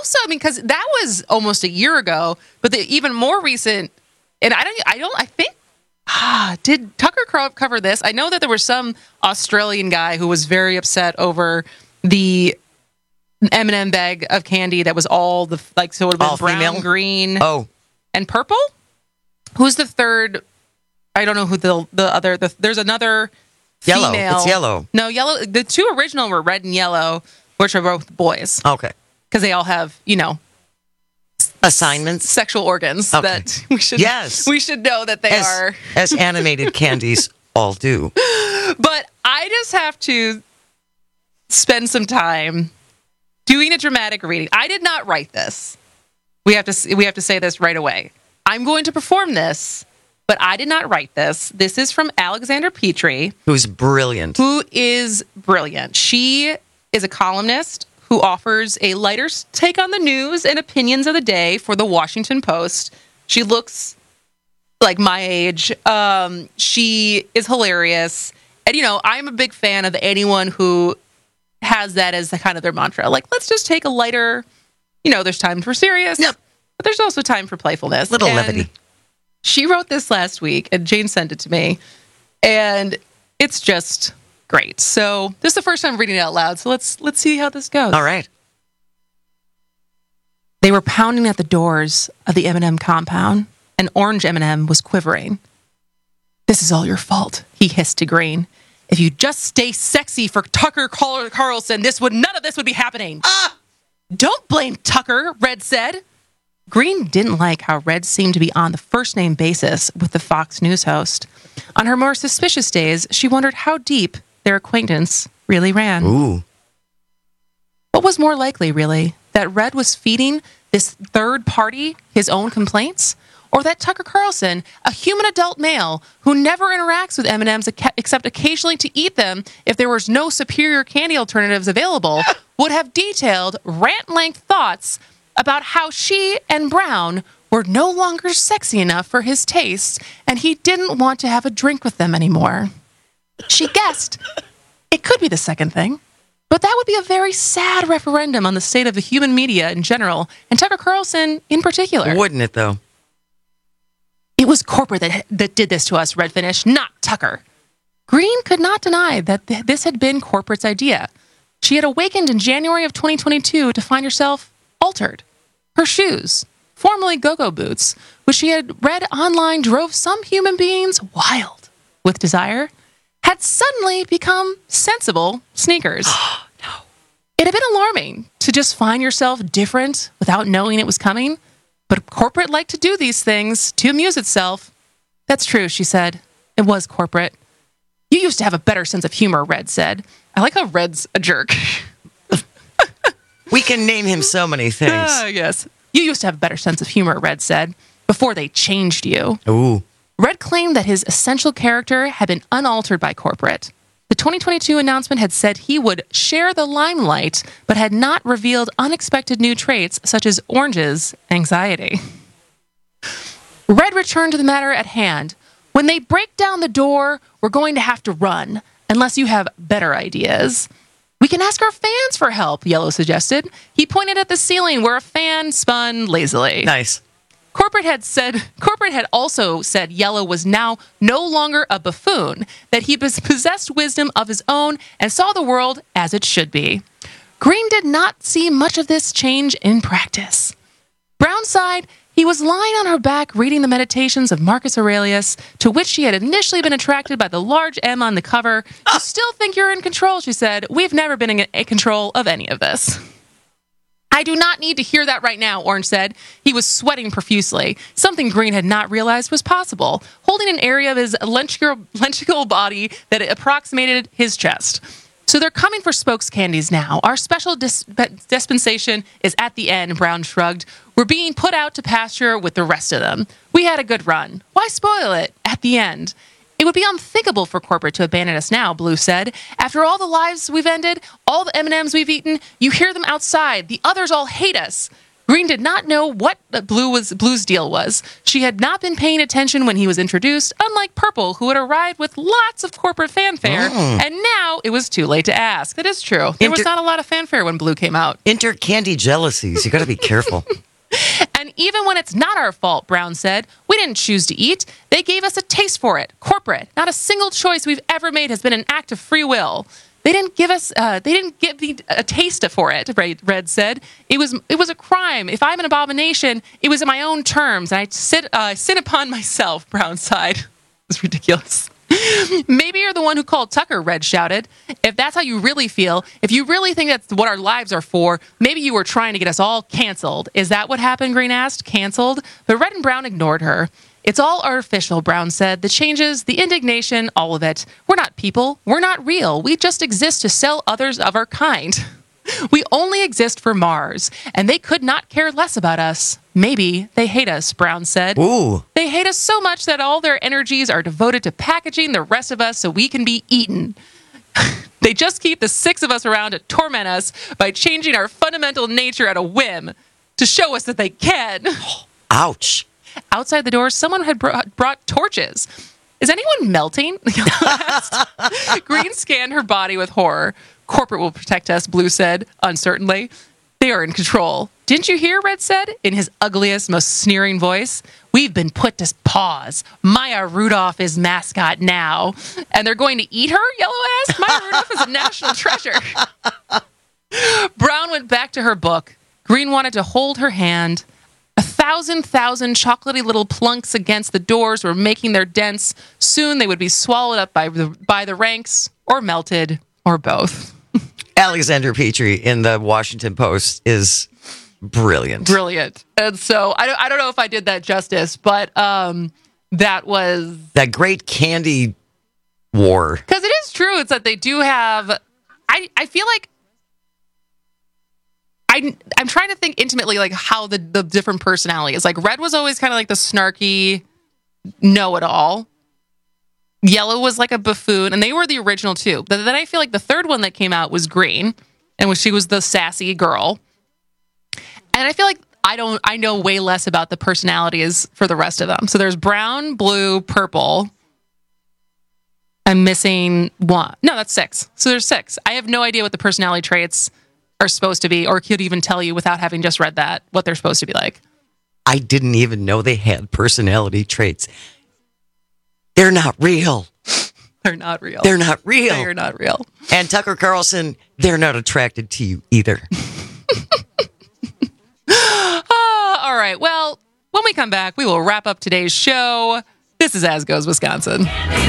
also, I mean, because that was almost a year ago, but the even more recent, and I don't, I don't, I think, ah, did Tucker Carl cover this? I know that there was some Australian guy who was very upset over the M and M bag of candy that was all the, like, so it would have been brown, female? green, oh, and purple. Who's the third? I don't know who the the other. The, there's another yellow. female. It's yellow. No, yellow. The two original were red and yellow, which are both boys. Okay. Because they all have, you know, assignments, sexual organs okay. that we should. Yes, we should know that they as, are as animated candies all do. But I just have to spend some time doing a dramatic reading. I did not write this. We have to we have to say this right away. I'm going to perform this, but I did not write this. This is from Alexandra Petrie, who's brilliant. Who is brilliant. She is a columnist who offers a lighter take on the news and opinions of the day for the Washington Post. She looks like my age. Um, she is hilarious. And, you know, I'm a big fan of anyone who has that as the kind of their mantra. Like, let's just take a lighter, you know, there's time for serious, yep. but there's also time for playfulness. Little and levity. She wrote this last week, and Jane sent it to me. And it's just great. So this is the first time I'm reading it out loud. So let's let's see how this goes. All right. They were pounding at the doors of the M and M compound, and Orange M and M was quivering. "This is all your fault," he hissed to Green. "If you just stay sexy for Tucker Carl- Carlson, this would none of this would be happening." Ah! "Don't blame Tucker," Red said. Green didn't like how Red seemed to be on the first-name basis with the Fox News host. On her more suspicious days, she wondered how deep their acquaintance really ran. Ooh. What was more likely, really? That Red was feeding this third party his own complaints? Or that Tucker Carlson, a human adult male who never interacts with M and M's except occasionally to eat them if there was no superior candy alternatives available, would have detailed rant-length thoughts about how she and Brown were no longer sexy enough for his taste and he didn't want to have a drink with them anymore. She guessed it could be the second thing, but that would be a very sad referendum on the state of the human media in general, and Tucker Carlson in particular. Wouldn't it, though? "It was corporate that, that did this to us," Red finished, "not Tucker." Green could not deny that th- this had been corporate's idea. She had awakened in January of twenty twenty-two to find herself altered. Her shoes, formerly go-go boots, which she had read online drove some human beings wild with desire, had suddenly become sensible sneakers. Oh, no. It had been alarming to just find yourself different without knowing it was coming, but corporate liked to do these things to amuse itself. "That's true," she said. "It was corporate. You used to have a better sense of humor," Red said. I like how Red's a jerk. We can name him so many things. Uh, yes. "You used to have a better sense of humor," Red said, "before they changed you." Ooh. Red claimed that his essential character had been unaltered by corporate. The twenty twenty-two announcement had said he would share the limelight, but had not revealed unexpected new traits such as Orange's anxiety. Red returned to the matter at hand. "When they break down the door, we're going to have to run, unless you have better ideas." "We can ask our fans for help," Yellow suggested. He pointed at the ceiling where a fan spun lazily. Nice. Corporate had said. Corporate had also said Yellow was now no longer a buffoon, that he possessed wisdom of his own and saw the world as it should be. Green did not see much of this change in practice. Brown sighed. He was lying on her back reading the Meditations of Marcus Aurelius, to which she had initially been attracted by the large M on the cover. "You still think you're in control," she said. "We've never been in control of any of this." "I do not need to hear that right now," Orange said. He was sweating profusely, something Green had not realized was possible, holding an area of his lenticular, lenticular body that approximated his chest. "So they're coming for spokes candies now. Our special dis- dispensation is at the end," Brown shrugged. "We're being put out to pasture with the rest of them. We had a good run. Why spoil it at the end?" "It would be unthinkable for corporate to abandon us now," Blue said. "After all the lives we've ended, all the M and M's we've eaten, you hear them outside. The others all hate us." Green did not know what Blue was, Blue's deal was. She had not been paying attention when he was introduced, unlike Purple, who had arrived with lots of corporate fanfare, Oh. and now it was too late to ask. That is true. There was Inter- not a lot of fanfare when Blue came out. Inter-candy jealousies. You got to be careful. And even when it's not our fault, Brown said, we didn't choose to eat. They gave us a taste for it. Corporate. Not a single choice we've ever made has been an act of free will. They didn't give us. Uh, they didn't give me a taste for it. Red said it was. It was a crime. If I'm an abomination, it was in my own terms, and I sit. Uh, sin upon myself. Brown sighed. It's ridiculous. Maybe you're the one who called Tucker, Red shouted. If that's how you really feel, if you really think that's what our lives are for, maybe you were trying to get us all canceled. Is that what happened? Green asked. Canceled? But Red and Brown ignored her. It's all artificial, Brown said. The changes, the indignation, all of it. We're not people. We're not real. We just exist to sell others of our kind. We only exist for Mars, and they could not care less about us. Maybe they hate us, Brown said. Ooh. They hate us so much that all their energies are devoted to packaging the rest of us so we can be eaten. They just keep the six of us around to torment us by changing our fundamental nature at a whim to show us that they can. Ouch. Outside the door, someone had brought, brought torches. Is anyone melting? Green scanned her body with horror. Corporate will protect us, Blue said, uncertainly. They are in control. Didn't you hear, Red said, in his ugliest, most sneering voice? We've been put to pause. Maya Rudolph is mascot now. And they're going to eat her? Yellow asked. Maya Rudolph is a national treasure. Brown went back to her book. Green wanted to hold her hand. A thousand, thousand chocolatey little plunks against the doors were making their dents. Soon they would be swallowed up by the, by the ranks, or melted, or both. Alexander Petrie in the Washington Post is brilliant. Brilliant. And so I don't, I don't know if I did that justice, but um, that was... That great candy war. Because it is true. It's that they do have... I, I feel like... I, I'm trying to think intimately like how the, the different personalities. Like Red was always kind of like the snarky know-it-all. Yellow was like a buffoon, and they were the original too. But then I feel like the third one that came out was Green, and she was the sassy girl. And I feel like I don't, I know way less about the personalities for the rest of them. So there's brown, blue, purple. I'm missing one. No, that's six. So there's six. I have no idea what the personality traits are supposed to be, or could even tell you without having just read that, what they're supposed to be like. I didn't even know they had personality traits. They're not real. They're not real. They're not real. They're not real. And Tucker Carlson, they're not attracted to you either. uh, all right. Well, when we come back, we will wrap up today's show. This is As Goes Wisconsin.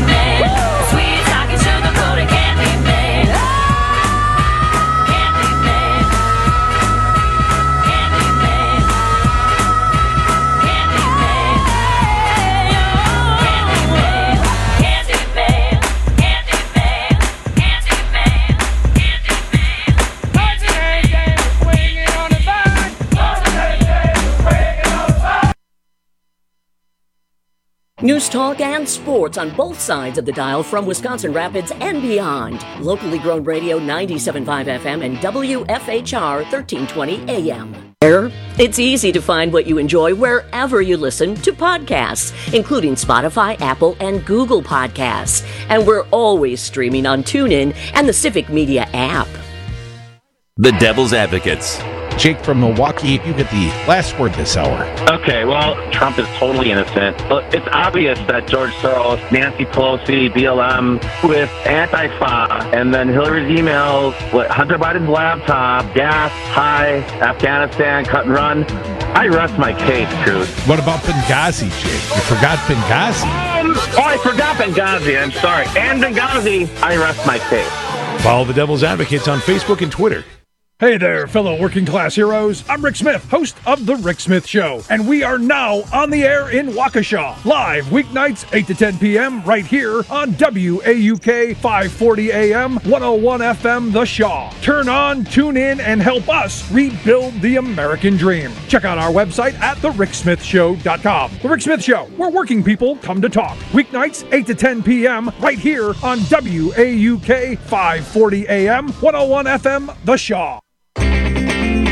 News, talk, and sports on both sides of the dial from Wisconsin Rapids and beyond. Locally grown radio ninety-seven point five F M and W F H R thirteen twenty A M. It's easy to find what you enjoy wherever you listen to podcasts, including Spotify, Apple, and Google Podcasts. And we're always streaming on TuneIn and the Civic Media app. The Devil's Advocates. Jake from Milwaukee, you get the last word this hour. Okay, well, Trump is totally innocent. But it's obvious that George Soros, Nancy Pelosi, B L M, with Antifa, and then Hillary's emails, what, Hunter Biden's laptop, gas, high, Afghanistan, cut and run. I rest my case, Truth. What about Benghazi, Jake? You forgot Benghazi. Um, oh, I forgot Benghazi. I'm sorry. And Benghazi, I rest my case. Follow the Devil's Advocates on Facebook and Twitter. Hey there, fellow working class heroes. I'm Rick Smith, host of The Rick Smith Show, and we are now on the air in Waukesha, live weeknights eight to ten p.m. right here on W A U K five forty A M, one oh one F M The Shaw. Turn on, tune in, and help us rebuild the American dream. Check out our website at the rick smith show dot com. The Rick Smith Show, where working people come to talk. Weeknights eight to ten p.m. right here on W A U K five forty A M, one oh one F M The Shaw.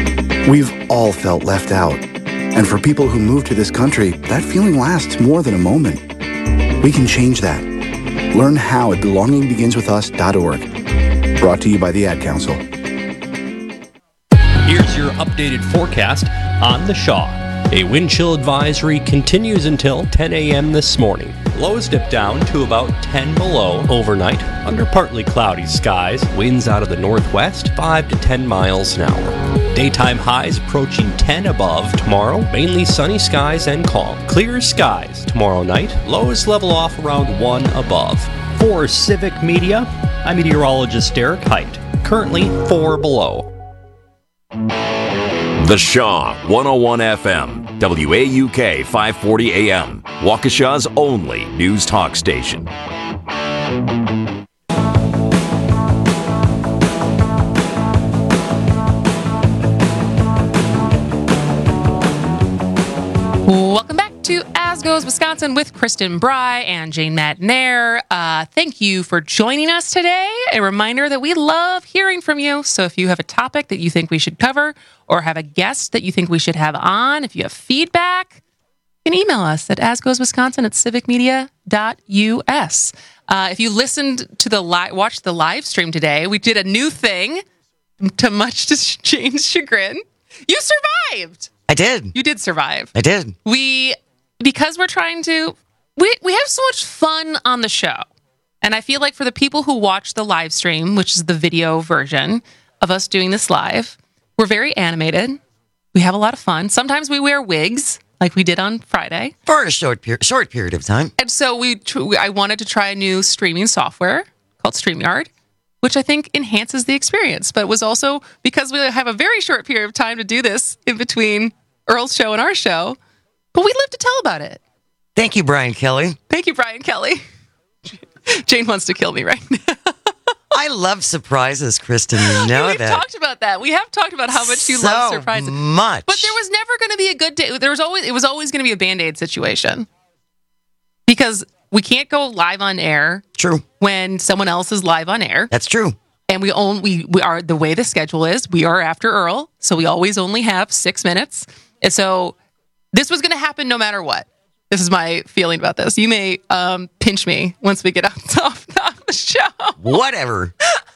We've all felt left out. And for people who move to this country, that feeling lasts more than a moment. We can change that. Learn how at belonging begins with us dot org. Brought to you by the Ad Council. Here's your updated forecast on the Shaw. A wind chill advisory continues until ten a.m. this morning. Lows dip down to about ten below overnight under partly cloudy skies. Winds out of the northwest, five to ten miles an hour. Daytime highs approaching ten above tomorrow. Mainly sunny skies and calm. Clear skies tomorrow night. Lows level off around one above. For Civic Media, I'm meteorologist Derek Height. Currently four below. The Shaw, one oh one F M, W A U K five forty A M, Waukesha's only news talk station. Welcome back to As Goes Wisconsin with Kristen Bry and Jane Madnair. Uh, thank you for joining us today. A reminder that we love hearing from you. So if you have a topic that you think we should cover or have a guest that you think we should have on, if you have feedback, you can email us at asgoeswisconsin at civic media dot u s. Uh, if you listened to the li- watched the live stream today, we did a new thing to much to Jane's chagrin. You survived. I did. You did survive. I did. We, because we're trying to, we, we have so much fun on the show. And I feel like for the people who watch the live stream, which is the video version of us doing this live, we're very animated. We have a lot of fun. Sometimes we wear wigs like we did on Friday. For a short, per- short period of time. And so we, tr- I wanted to try a new streaming software called StreamYard, which I think enhances the experience. But it was also because we have a very short period of time to do this in between Earl's show and our show. But we live to tell about it. Thank you, Brian Kelly. Thank you, Brian Kelly. Jane wants to kill me right now. I love surprises, Kristen. You know We've that. talked about that. We have talked about how much you so love surprises. much. But there was never going to be a good day. There was always it was always going to be a Band-Aid situation. Because we can't go live on air. True. When someone else is live on air. That's true. And we only we, we are the way the schedule is, we are after Earl, so we always only have six minutes. And so this was going to happen no matter what. This is my feeling about this. You may um, pinch me once we get off, off, off the show. Whatever.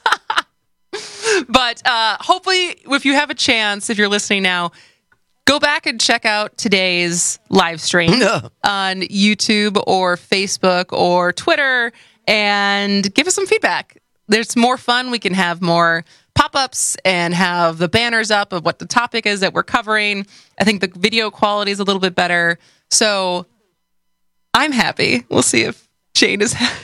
But uh, hopefully, if you have a chance, if you're listening now, go back and check out today's live stream No. on YouTube or Facebook or Twitter and give us some feedback. There's more fun. We can have more pop-ups and have the banners up of what the topic is that we're covering. I think the video quality is a little bit better. So I'm happy. We'll see if Jane is happy.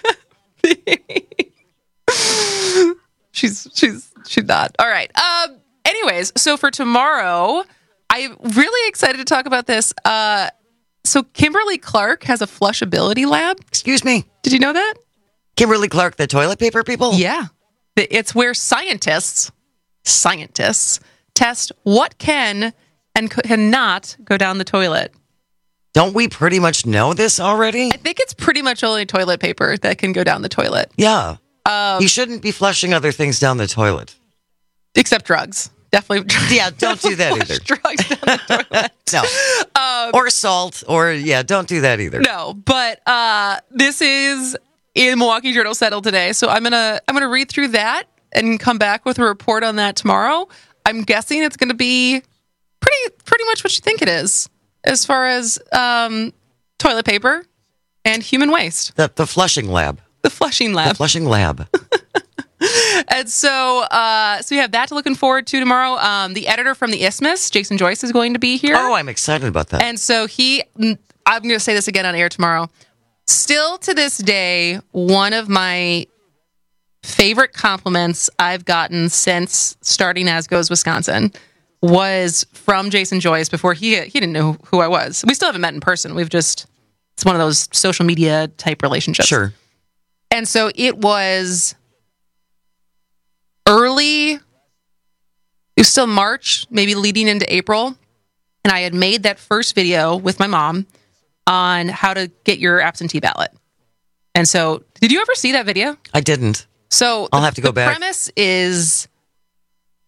she's she's she's not. All right. Um anyways, so for tomorrow, I'm really excited to talk about this. Uh so Kimberly Clark has a flushability lab. Excuse me. Did you know that? Kimberly Clark, the toilet paper people? Yeah. It's where scientists, scientists test what can and cannot go down the toilet. Don't we pretty much know this already? I think it's pretty much only toilet paper that can go down the toilet. Yeah. Um, you shouldn't be flushing other things down the toilet. Except drugs. Definitely. Yeah, don't do that either. Drugs down the toilet. No. Um, or salt, or, yeah, don't do that either. No, but uh, this is in Milwaukee Journal Sentinel today. So I'm going to I'm gonna read through that and come back with a report on that tomorrow. I'm guessing it's going to be pretty pretty much what you think it is as far as um, toilet paper and human waste. The, the flushing lab. The flushing lab. The flushing lab. And so, uh, so you have that to looking forward to tomorrow. Um, the editor from the Isthmus, Jason Joyce, is going to be here. Oh, I'm excited about that. And so he, I'm going to say this again on air tomorrow. Still to this day, one of my favorite compliments I've gotten since starting As Goes Wisconsin was from Jason Joyce before he he didn't know who I was. We still haven't met in person. We've just, it's one of those social media type relationships. Sure. And so it was early, it was still March, maybe leading into April. And I had made that first video with my mom on how to get your absentee ballot. And so, did you ever see that video? I didn't. So I'll the, have to go the back. The premise is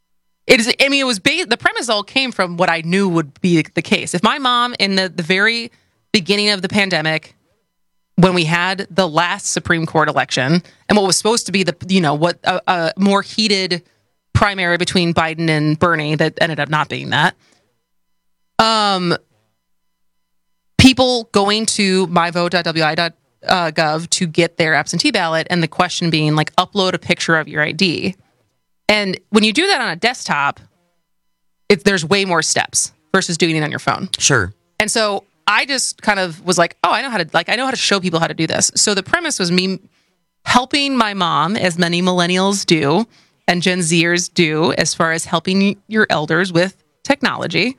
It is. I mean, it was ba- the premise all came from what I knew would be the case. If my mom, in the, the very beginning of the pandemic, when we had the last Supreme Court election and what was supposed to be the, you know, what a, a more heated primary between Biden and Bernie that ended up not being that, um, people going to my vote dot w i dot gov to get their absentee ballot, and the question being like, upload a picture of your I D. And when you do that on a desktop, it, there's way more steps versus doing it on your phone. Sure. And so I just kind of was like, oh, I know how to, like, I know how to show people how to do this. So the premise was me helping my mom, as many millennials do and Gen Zers do, as far as helping your elders with technology.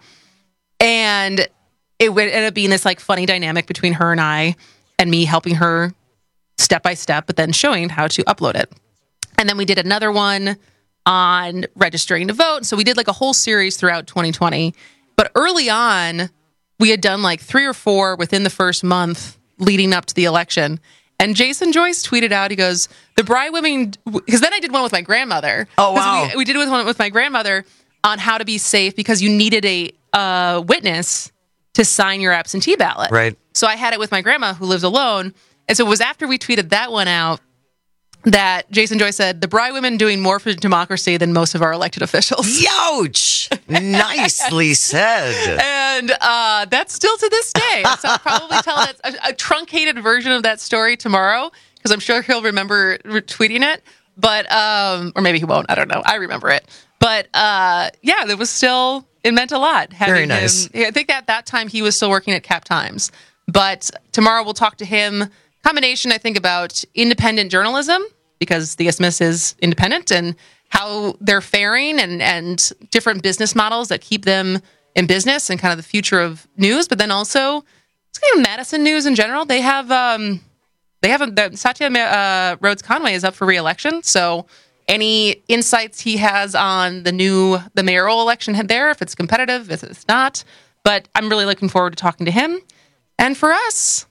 And it would end up being this like funny dynamic between her and I, and me helping her step by step, but then showing how to upload it. And then we did another one on registering to vote. So we did like a whole series throughout twenty twenty. But early on, we had done like three or four within the first month leading up to the election. And Jason Joyce tweeted out, he goes, the Bry women, because then I did one with my grandmother. Oh, wow. We, we did with one with my grandmother on how to be safe because you needed a uh, witness to sign your absentee ballot. Right. So I had it with my grandma who lives alone. And so it was after we tweeted that one out that Jason Joyce said, the Bry women doing more for democracy than most of our elected officials. Youch! Nicely said. And uh, that's still to this day. So I'll probably tell that, a, a truncated version of that story tomorrow, because I'm sure he'll remember tweeting it. But, um, or maybe he won't. I don't know. I remember it. But uh, yeah, it was still, it meant a lot. Very nice. Him, I think at that time he was still working at Cap Times. But tomorrow we'll talk to him. Combination, I think, about independent journalism, because the Isthmus is independent, and how they're faring, and, and different business models that keep them in business, and kind of the future of news. But then also, it's kind of Madison news in general. They have um, they have a, the, Satya uh, Rhodes Conway is up for re-election, so any insights he has on the new the mayoral election there, if it's competitive, if it's not. But I'm really looking forward to talking to him. And for us,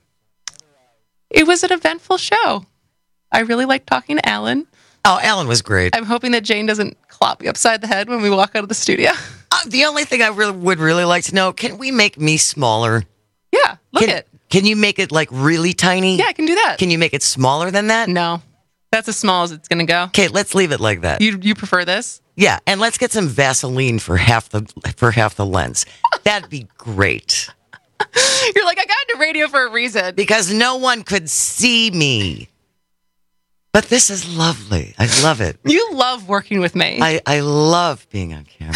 it was an eventful show. I really liked talking to Alan. Oh, Alan was great. I'm hoping that Jane doesn't clop me upside the head when we walk out of the studio. Uh, the only thing I really would really like to know, can we make me smaller? Yeah, look can, at it. Can you make it like really tiny? Yeah, I can do that. Can you make it smaller than that? No. That's as small as it's going to go. Okay, let's leave it like that. You you prefer this? Yeah, and let's get some Vaseline for half the for half the lens. That'd be great. You're like, I got into radio for a reason. Because no one could see me. But this is lovely. I love it. You love working with me. I, I love being on camera.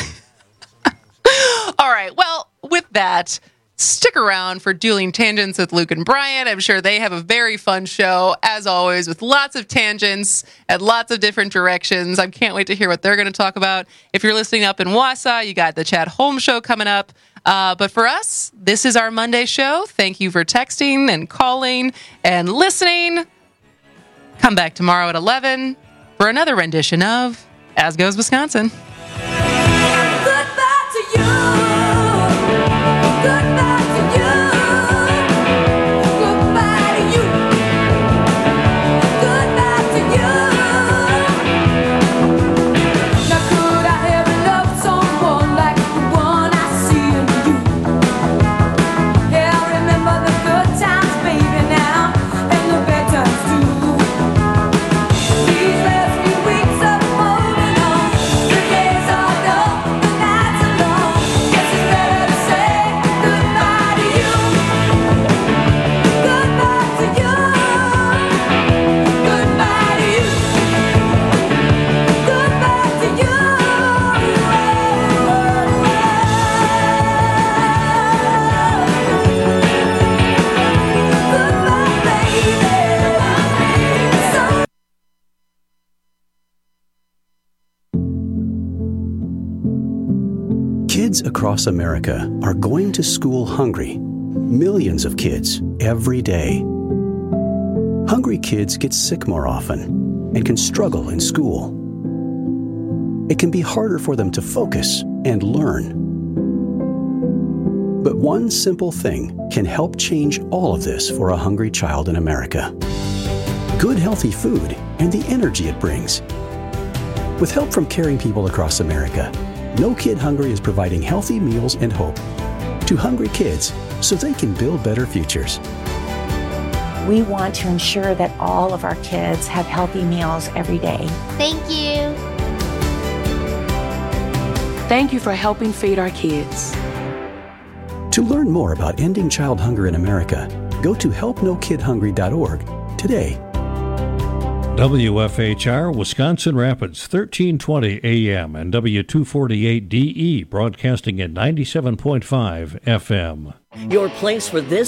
All right. Well, with that, stick around for Dueling Tangents with Luke and Brian. I'm sure they have a very fun show, as always, with lots of tangents and lots of different directions. I can't wait to hear what they're going to talk about. If you're listening up in Wausau, you got the Chad Holmes Show coming up. Uh, but for us, this is our Monday show. Thank you for texting and calling and listening. Come back tomorrow at eleven for another rendition of As Goes Wisconsin. Goodbye to you. Goodbye to you. Goodbye to you. Goodbye to you. Now could I ever love someone like the one I see in you? Yeah, I remember the good times, baby, now, and the bad times too. These last few weeks of holding on, the days are long, the nights are long. Guess it's better to say goodbye to you. Goodbye to you. Goodbye to you. Goodbye to you. Goodbye, baby. So Kids across America are going to school hungry. Millions of kids every day. Hungry kids get sick more often and can struggle in school. It can be harder for them to focus and learn. But one simple thing can help change all of this for a hungry child in America. Good, healthy food and the energy it brings. With help from caring people across America, No Kid Hungry is providing healthy meals and hope to hungry kids so they can build better futures. We want to ensure that all of our kids have healthy meals every day. Thank you. Thank you for helping feed our kids. To learn more about ending child hunger in America, go to help no kid hungry dot org today. W F H R, Wisconsin Rapids, thirteen twenty A M and W two forty-eight D E, broadcasting at ninety-seven point five F M. Your place for this